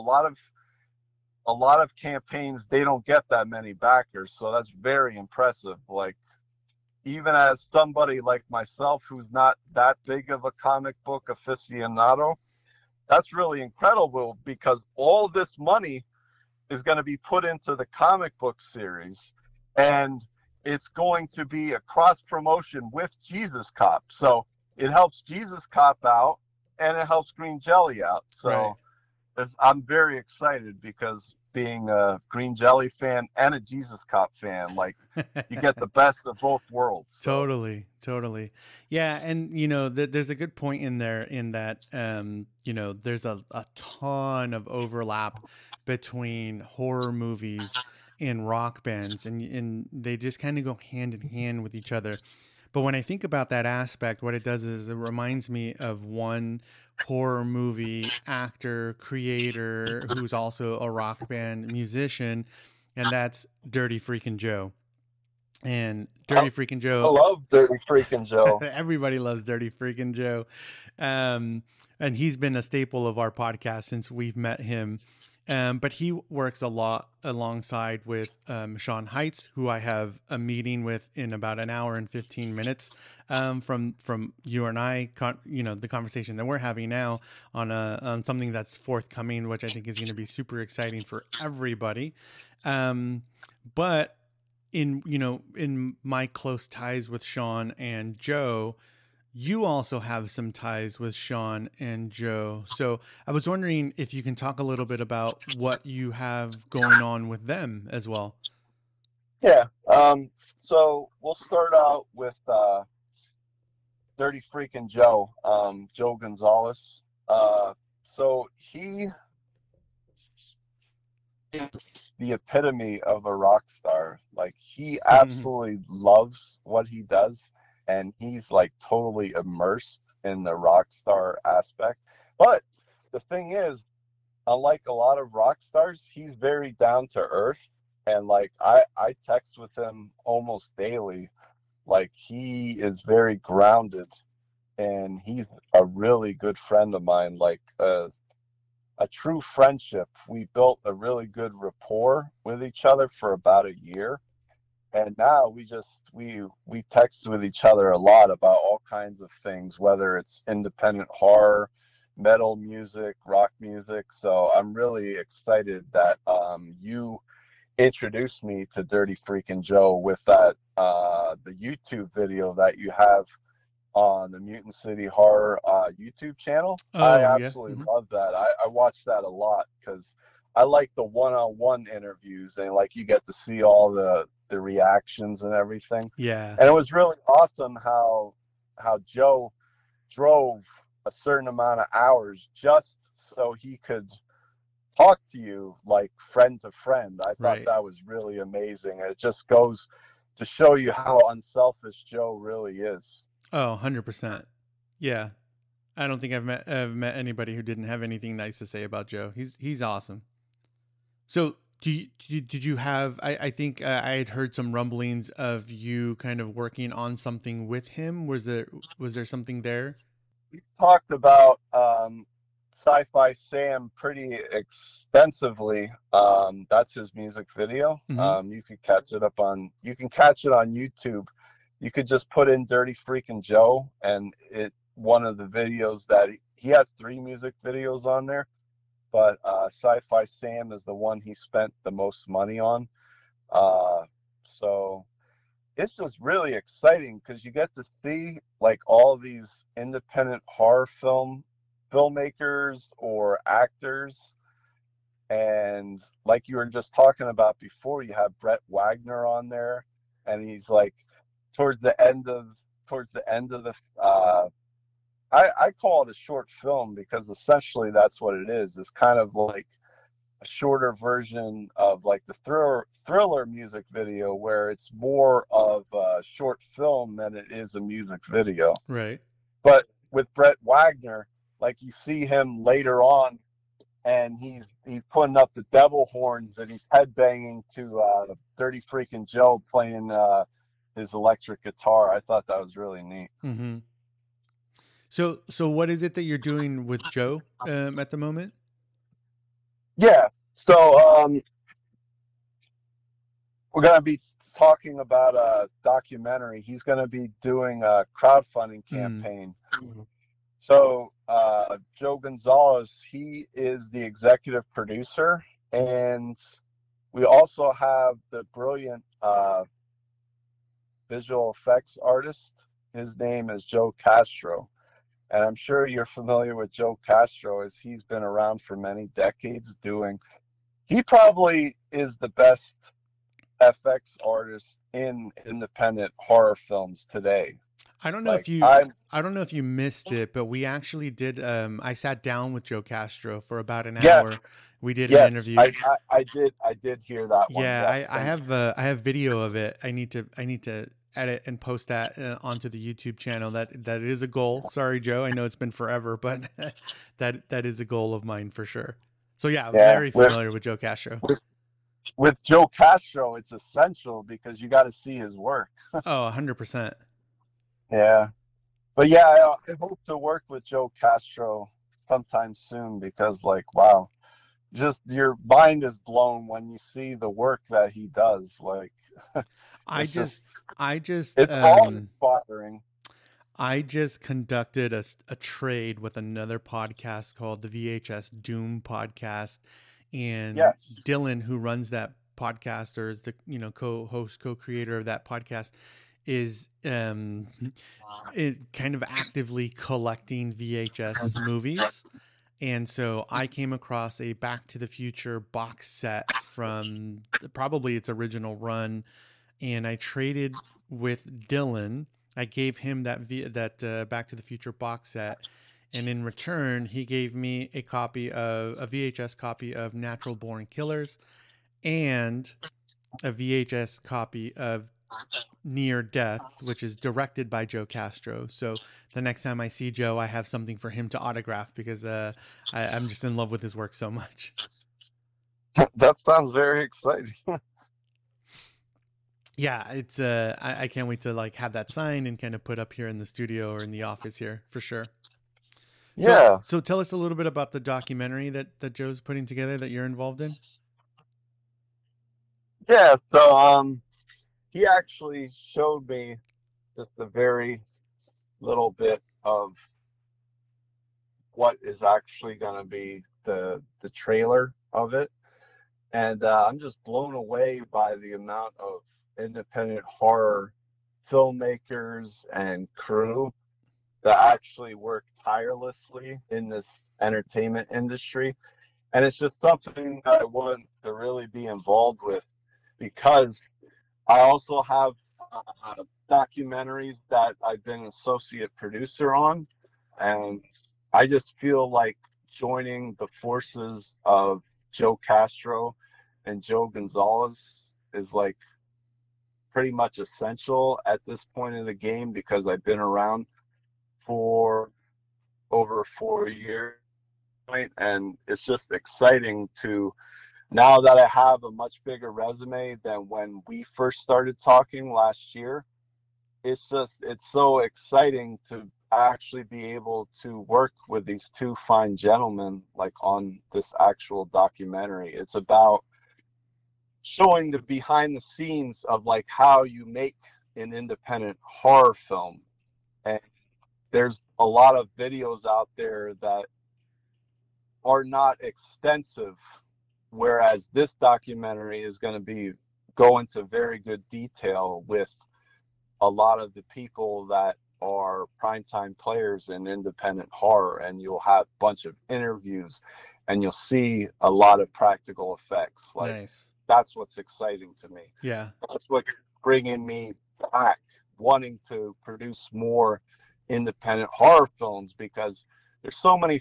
A lot of campaigns, they don't get that many backers. So that's very impressive. Like, even as somebody like myself who's not that big of a comic book aficionado, that's really incredible because all this money is going to be put into the comic book series, and it's going to be a cross promotion with Jesus Cop. So it helps Jesus Cop out, and it helps Green Jelly out. So I'm very excited because being a Green Jelly fan and a Jesus Cop fan, like, you get the best of both worlds. So. Totally. Yeah. And, there's a good point in there in that, there's a ton of overlap between horror movies and rock bands, and they just kind of go hand in hand with each other. But when I think about that aspect, what it does is it reminds me of one horror movie actor, creator, who's also a rock band musician, and that's Dirty Freaking Joe. And Dirty Freaking Joe. I love Dirty Freaking Joe. Everybody loves Dirty Freaking Joe. And he's been a staple of our podcast since we've met him. But he works a lot alongside with Sean Heights, who I have a meeting with in about an hour and 15 minutes from you and I, the conversation that we're having now on something that's forthcoming, which I think is going to be super exciting for everybody. But in my close ties with Sean and Joe, you also have some ties with Sean and Joe. So I was wondering if you can talk a little bit about what you have going on with them as well. Yeah. So we'll start out with Dirty Freaking Joe, Joe Gonzalez. So he is the epitome of a rock star. Like, he absolutely loves what he does. and he's like totally immersed in the rock star aspect. But the thing is, unlike a lot of rock stars, he's very down to earth. And like I text with him almost daily. Like he is very grounded, and he's a really good friend of mine. Like a true friendship. We built a really good rapport with each other for about a year. And now we text with each other a lot about all kinds of things, whether it's independent horror, metal music, rock music. So I'm really excited that you introduced me to Dirty Freakin' Joe with that the YouTube video that you have on the Mutant City Horror YouTube channel. I Oh yeah. absolutely love that. I watch that a lot because I like the one-on-one interviews, and like you get to see all the reactions and everything. Yeah. And it was really awesome how Joe drove a certain amount of hours just so he could talk to you like friend to friend. I thought Right. that was really amazing. And it just goes to show you how unselfish Joe really is. Oh, 100%. Yeah. I don't think I've met anybody who didn't have anything nice to say about Joe. He's awesome. So, did you have? I think I had heard some rumblings of you kind of working on something with him. Was there something there? We talked about Sci-Fi Sam pretty extensively. That's his music video. Mm-hmm. You can catch it on YouTube. You could just put in Dirty Freakin' Joe, and it one of the videos that he has 3 music videos on there, but Sci-Fi Sam is the one he spent the most money on. So it's just really exciting because you get to see like all these independent horror filmmakers or actors, and like you were just talking about before, you have Brett Wagner on there, and he's like towards the end of the I call it a short film because essentially that's what it is. It's kind of like a shorter version of like the thriller music video, where it's more of a short film than it is a music video. Right. But with Brett Wagner, like you see him later on, and he's putting up the devil horns and he's headbanging to Dirty Freakin' Joe playing his electric guitar. I thought that was really neat. Mm-hmm. So what is it that you're doing with Joe at the moment? Yeah. So we're going to be talking about a documentary. He's going to be doing a crowdfunding campaign. So Joe Gonzalez, he is the executive producer, and we also have the brilliant visual effects artist. His name is Joe Castro. And I'm sure you're familiar with Joe Castro, as he's been around for many decades doing. He probably is the best FX artist in independent horror films today. I don't know Like if you I'm I don't know if you missed it, but we actually did I sat down with Joe Castro for about an Yes, hour. We did an yes, interview. I did hear that one. Yeah, Yes, I thank have I have video of it. I need to edit and post that onto the YouTube channel. That is a goal. Sorry, Joe. I know it's been forever, but that is a goal of mine for sure. So yeah, you. Yeah, very familiar with Joe Castro. with Joe Castro, it's essential because you got to see his work. Oh, 100%. Yeah, but yeah, I hope to work with Joe Castro sometime soon because, like, wow, just your mind is blown when you see the work that he does. Like, I it's just just, I just it's all inspiring. I just conducted a trade with another podcast called the VHS Doom podcast, and Yes. Dylan, who runs that podcast or is the co-host, co-creator of that podcast, is kind of actively collecting VHS movies. And so I came across a Back to the Future box set from probably its original run, and I traded with Dylan. I gave him that Back to the Future box set, and in return, he gave me a VHS copy of Natural Born Killers and a VHS copy of Near Death, which is directed by Joe Castro. So the next time I see Joe, I have something for him to autograph because I'm just in love with his work so much. That sounds very exciting. Yeah, it's I can't wait to like have that signed and kind of put up here in the studio or in the office here for sure. So Yeah, so tell us a little bit about the documentary that Joe's putting together that you're involved in. yeah. So he actually showed me just a very little bit of what is actually going to be the trailer of it, and I'm just blown away by the amount of independent horror filmmakers and crew that actually work tirelessly in this entertainment industry. And it's just something that I want to really be involved with because I also have documentaries that I've been an associate producer on, and I just feel like joining the forces of Joe Castro and Joe Gonzalez is like pretty much essential at this point in the game because I've been around for over 4 years, and it's just exciting to now that I have a much bigger resume than when we first started talking last year. It's so exciting to actually be able to work with these two fine gentlemen like on this actual documentary. It's about showing the behind the scenes of like how you make an independent horror film. And there's a lot of videos out there that are not extensive, whereas this documentary is going to be go into very good detail with a lot of the people that are primetime players in independent horror, and you'll have a bunch of interviews and you'll see a lot of practical effects. Like Nice. that's what's exciting to me. Yeah. That's what's bringing me back, wanting to produce more independent horror films because there's so many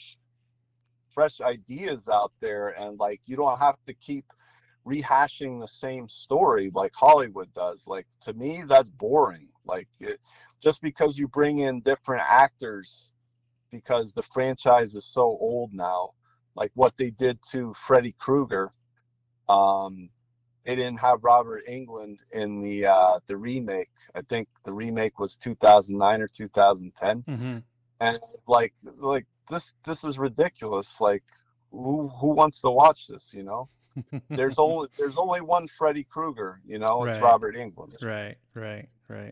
fresh ideas out there, and like you don't have to keep rehashing the same story like Hollywood does. Like to me, that's boring. Just because you bring in different actors because the franchise is so old now, like what they did to Freddy Krueger. Um, they didn't have Robert Englund in the remake. I think the remake was 2009 or 2010, Mm-hmm. and like this is ridiculous. Like who wants to watch this? You know, there's only one Freddy Krueger. You know, it's Right. Robert Englund. Right. Right. Right.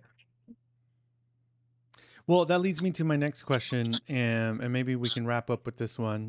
Well, that leads me to my next question, and maybe we can wrap up with this one.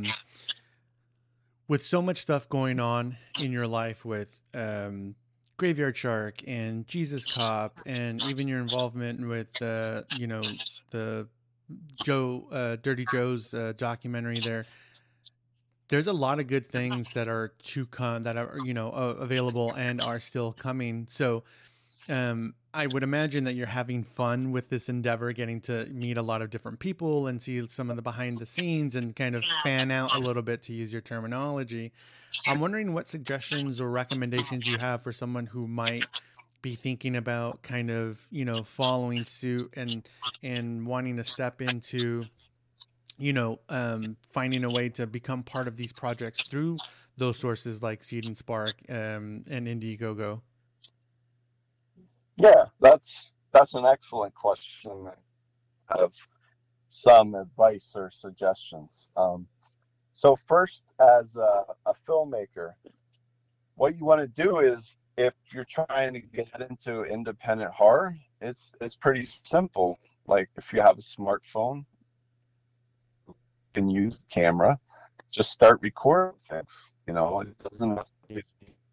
With so much stuff going on in your life with Graveyard Shark and Jesus Cop, and even your involvement with, the Dirty Joe's documentary there's a lot of good things that are to come that are, available and are still coming. So I would imagine that you're having fun with this endeavor, getting to meet a lot of different people and see some of the behind the scenes and kind of fan out a little bit, to use your terminology. I'm wondering what suggestions or recommendations you have for someone who might be thinking about kind of, following suit and wanting to step into, finding a way to become part of these projects through those sources like Seed and Spark, and Indiegogo. Yeah, that's an excellent question. I have some advice or suggestions. So first, as a filmmaker, what you want to do is if you're trying to get into independent horror, it's pretty simple. Like if you have a smartphone, you can use the camera, just start recording things. You know, it doesn't have to be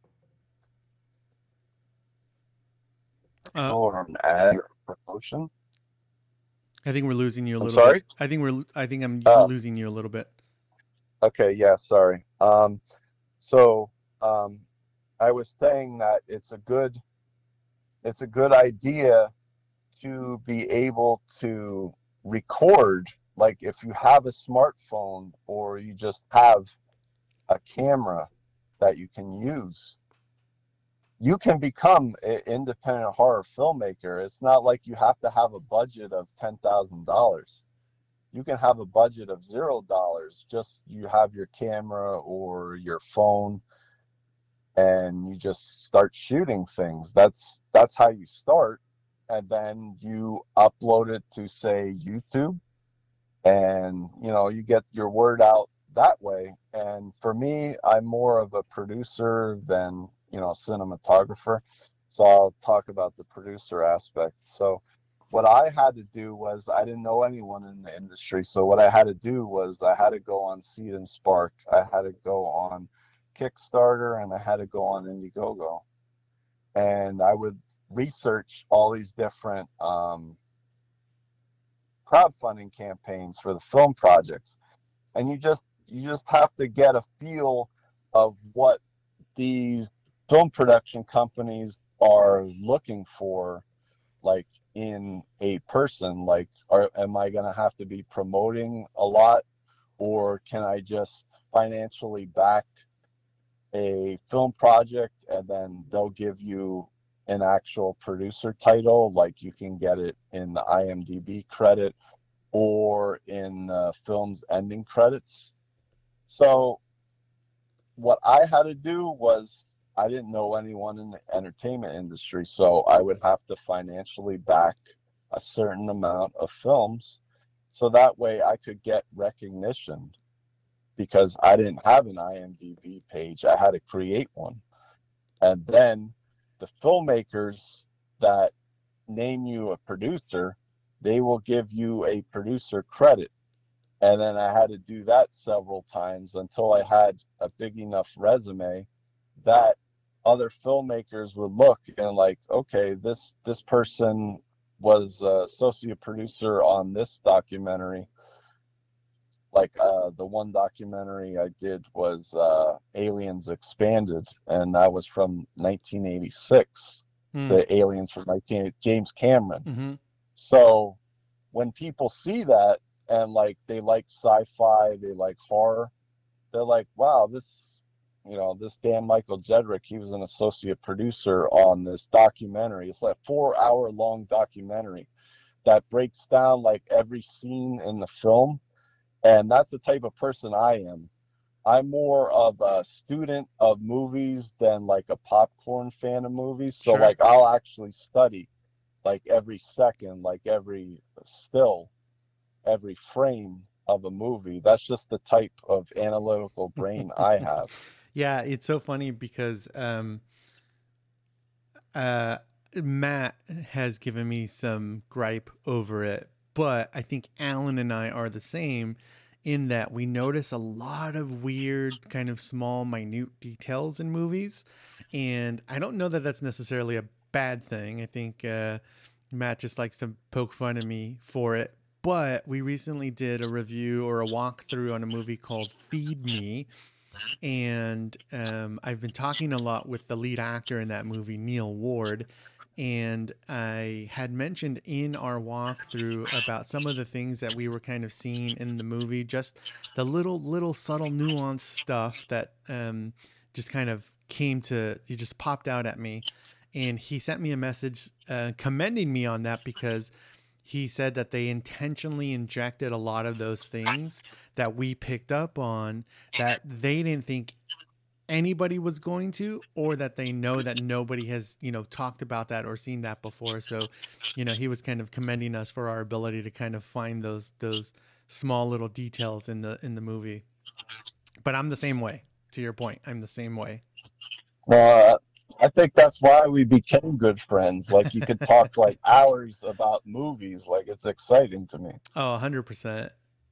Uh, or an ad or promotion. I think we're losing you a I'm little bit. sorry. I think I'm Uh, losing you a little bit. okay, yeah, sorry. So um, I was saying that it's a good idea to be able to record, like if you have a smartphone or you just have a camera that you can use, you can become an independent horror filmmaker. It's not like you have to have a budget of $10,000. You can have a budget of $0. Just you have your camera or your phone and you just start shooting things. That's how you start. And then you upload it to say YouTube and you get your word out that way. And for me, I'm more of a producer than cinematographer, so I'll talk about the producer aspect. So what I had to do was, I didn't know anyone in the industry, so what I had to do was I had to go on Seed and Spark, I had to go on Kickstarter, and I had to go on Indiegogo, and I would research all these different crowdfunding campaigns for the film projects. And you just have to get a feel of what these film production companies are looking for, like in a person. Like, am I going to have to be promoting a lot, or can I just financially back a film project and then they'll give you an actual producer title, like you can get it in the IMDb credit or in the film's ending credits. So what I had to do was, I didn't know anyone in the entertainment industry, so I would have to financially back a certain amount of films so that way I could get recognition, because I didn't have an IMDb page. I had to create one. And then the filmmakers that name you a producer, they will give you a producer credit. And then I had to do that several times until I had a big enough resume that other filmmakers would look and like, okay, this person was a associate producer on this documentary. Like the one documentary I did was Aliens Expanded, and that was from 1986. Hmm. The Aliens from 1980, James Cameron. Mm-hmm. So when people see that and like they like sci-fi, they like horror, they're like, wow, this Dan Michael Jedrick, he was an associate producer on this documentary. It's like a 4 hour long documentary that breaks down like every scene in the film. And that's the type of person I am. I'm more of a student of movies than like a popcorn fan of movies. So Sure. like I'll actually study like every second, like every still, every frame of a movie. That's just the type of analytical brain I have. Yeah, it's so funny because uh, Matt has given me some gripe over it, but I think Alan and I are the same in that we notice a lot of weird, kind of small, minute details in movies. And I don't know that that's necessarily a bad thing. I think Matt just likes to poke fun at me for it. But we recently did a review or a walkthrough on a movie called Feed Me, and I've been talking a lot with the lead actor in that movie, Neil Ward. And I had mentioned in our walkthrough about some of the things that we were kind of seeing in the movie, just the little subtle nuance stuff that just kind of he just popped out at me. And he sent me a message commending me on that because he said that they intentionally injected a lot of those things that we picked up on that they didn't think anybody was going to, or that they know that nobody has talked about that or seen that before. So he was kind of commending us for our ability to kind of find those small little details in the movie. But I'm the same way. To your point, I'm the same way. Well, I think that's why we became good friends. Like you could talk like hours about movies. Like it's exciting to me. Oh, 100%.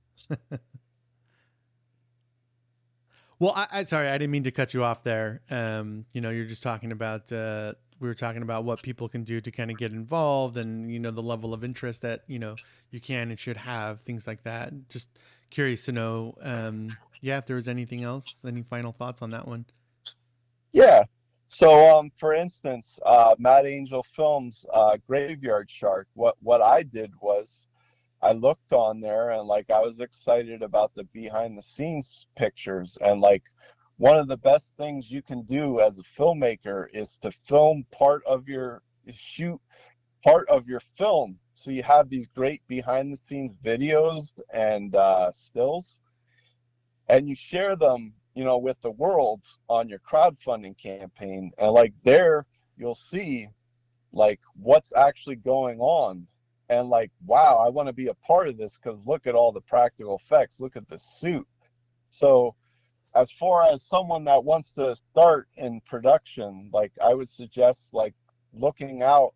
Well, I sorry, I didn't mean to cut you off there. You're just talking about we were talking about what people can do to kind of get involved, and the level of interest that you can and should have, things like that. Just curious to know, yeah, if there was anything else, any final thoughts on that one? Yeah. So, for instance, Matt Angel Films, Graveyard Shark. What I did was I looked on there and like I was excited about the behind the scenes pictures and like one of the best things you can do as a filmmaker is to shoot part of your film. So you have these great behind the scenes videos and stills, and you share them, with the world on your crowdfunding campaign. And like there, you'll see like what's actually going on. And like, wow, I want to be a part of this because look at all the practical effects. Look at the suit. So as far as someone that wants to start in production, like I would suggest like looking out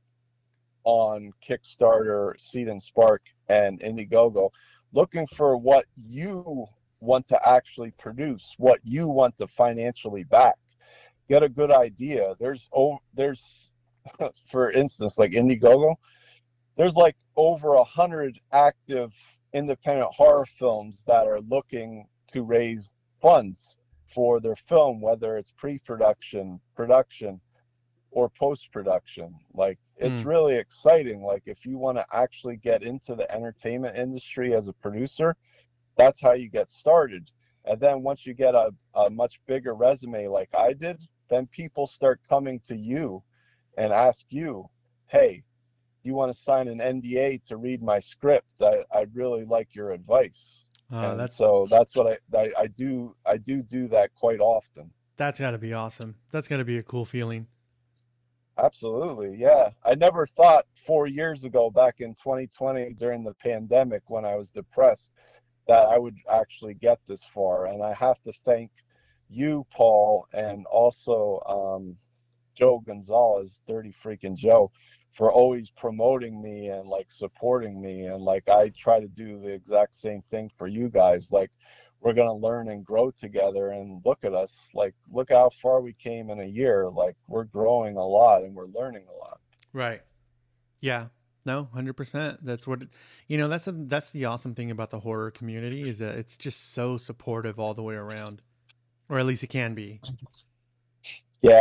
on Kickstarter, Seed and Spark, and Indiegogo, looking for what you want to actually produce, what you want to financially back. Get a good idea. There's for instance, like Indiegogo, there's like over 100 active independent horror films that are looking to raise funds for their film, whether it's pre-production, production, or post-production. Like it's really exciting. Like if you want to actually get into the entertainment industry as a producer, that's how you get started. And then once you get a much bigger resume like I did, then people start coming to you and ask you, hey, you want to sign an NDA to read my script? I'd really like your advice. And so that's what I do. I do that quite often. That's got to be awesome. That's got to be a cool feeling. Absolutely. Yeah. I never thought 4 years ago, back in 2020, during the pandemic, when I was depressed, that I would actually get this far. And I have to thank you, Paul, and also Joe Gonzalez, Dirty Freaking Joe, for always promoting me and like supporting me. And like I try to do the exact same thing for you guys. Like we're going to learn and grow together, and look at us. Like look how far we came in a year. Like we're growing a lot and we're learning a lot. Right. Yeah. No, 100%. That's what, that's the awesome thing about the horror community, is that it's just so supportive all the way around, or at least it can be. Yeah.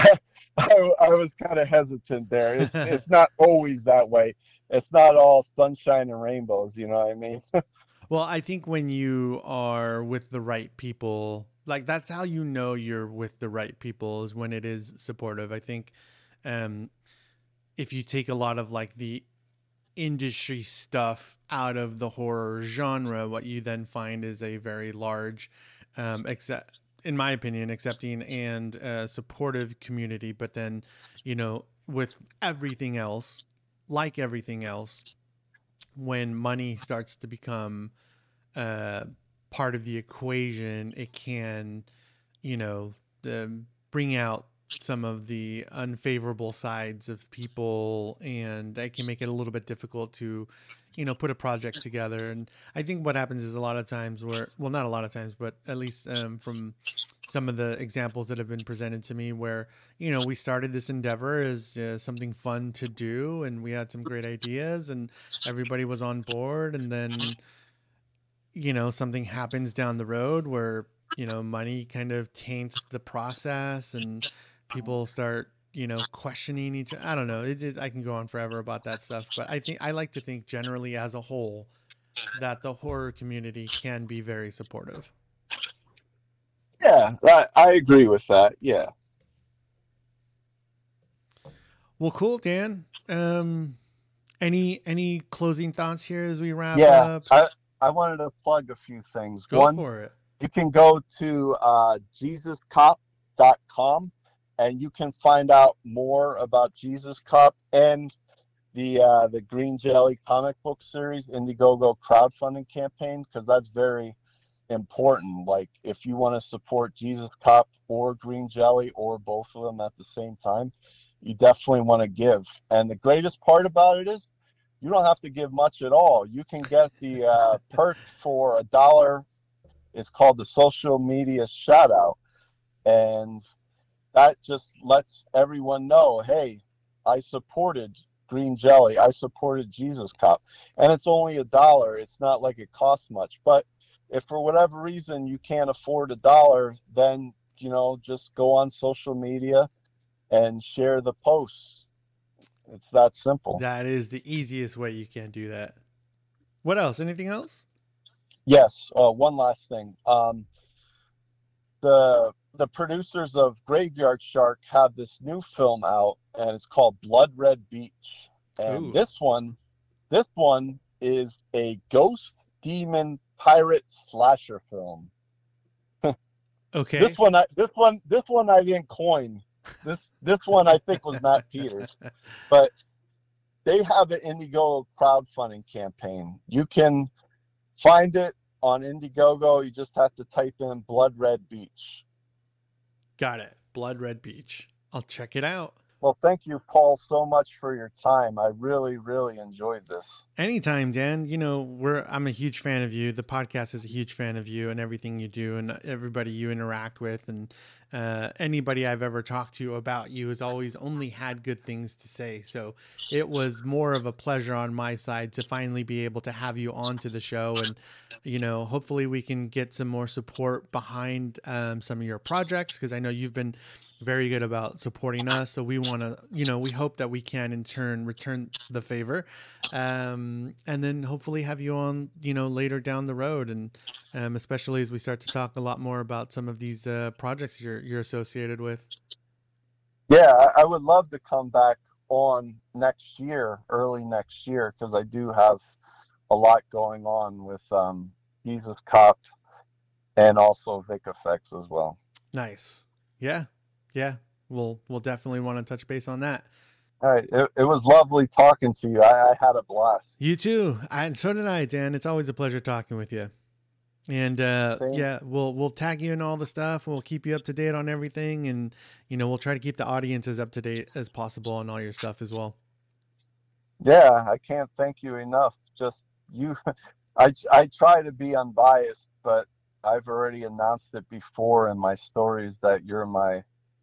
I was kind of hesitant there. It's not always that way. It's not all sunshine and rainbows, you know what I mean? Well, I think when you are with the right people, like that's how you know you're with the right people, is when it is supportive. I think um, if you take a lot of like the industry stuff out of the horror genre, what you then find is a very large, except in my opinion, accepting and supportive community. But then, with everything else, like everything else, when money starts to become uh, part of the equation, it can, you know, bring out some of the unfavorable sides of people, and that can make it a little bit difficult to, put a project together. And I think what happens is a lot of times well, not a lot of times, but at least from some of the examples that have been presented to me, where, we started this endeavor as something fun to do, and we had some great ideas and everybody was on board. And then, something happens down the road where, money kind of taints the process, and people start, questioning each. I don't know. I can go on forever about that stuff, but I like to think generally as a whole that the horror community can be very supportive. Yeah, I agree with that. Yeah. Well, cool, Dan. Any closing thoughts here as we wrap Yeah. up? I wanted to plug a few things. Go One, for it. you can go to JesusCop.com and you can find out more about Jesus Cop and the Green Jelly comic book series Indiegogo crowdfunding campaign, because that's very important. Like if you want to support Jesus Cop or Green Jelly or both of them at the same time, you definitely want to give. And the greatest part about it is you don't have to give much at all. You can get the perk for $1. It's called the social media shout out. And that just lets everyone know, hey, I supported Green Jelly. I supported Jesus Cop. And it's only $1. It's not like it costs much. But if for whatever reason you can't afford $1, then, just go on social media and share the posts. It's that simple. That is the easiest way you can do that. What else? Anything else? Yes. One last thing. The the producers of Graveyard Shark have this new film out, and it's called Blood Red Beach. And Ooh. this one is a ghost demon pirate slasher film. Okay. This one I didn't coin. This one I think was Matt Peters, but they have an Indiegogo crowdfunding campaign. You can find it on Indiegogo. You just have to type in Blood Red Beach. Got it. Blood Red Beach. I'll check it out. Well, thank you, Paul, so much for your time. I really, really enjoyed this. Anytime, Dan. You know, I'm a huge fan of you. The podcast is a huge fan of you and everything you do and everybody you interact with. And anybody I've ever talked to about you has always only had good things to say. So it was more of a pleasure on my side to finally be able to have you onto the show. And, you know, hopefully we can get some more support behind some of your projects, because I know you've been very good about supporting us. So we want to, you know, we hope that we can in turn return the favor. And then hopefully have you on, you know, later down the road. And especially as we start to talk a lot more about some of these projects you're associated with. Yeah, I would love to come back on next year, early next year, because I do have a lot going on with Jesus Cop and also Vic Effects as well. Nice. Yeah. Yeah. We'll definitely want to touch base on that. All right. It was lovely talking to you. I had a blast. You too. And so did I, Dan. It's always a pleasure talking with you. And yeah, we'll tag you in all the stuff. We'll keep you up to date on everything. And, you know, we'll try to keep the audience as up to date as possible on all your stuff as well. Yeah, I can't thank you enough. Just you, I try to be unbiased, but I've already announced it before in my stories that you're my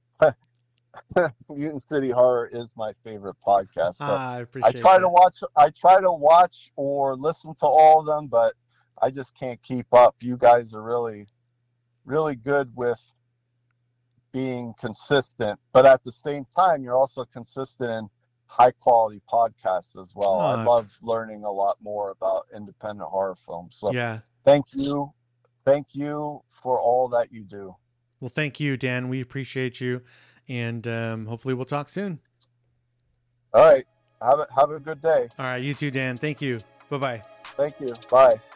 Mutant City Horror is my favorite podcast. So I appreciate I try to watch or listen to all of them, but I just can't keep up. You guys are really, really good with being consistent, but at the same time, you're also consistent in high quality podcasts as well. I love learning a lot more about independent horror films. So yeah, thank you for all that you do. Well, thank you, Dan. We appreciate you, and hopefully we'll talk soon. All right, have a good day. All right, you too, Dan. Thank you. Bye-bye. Thank you. Bye.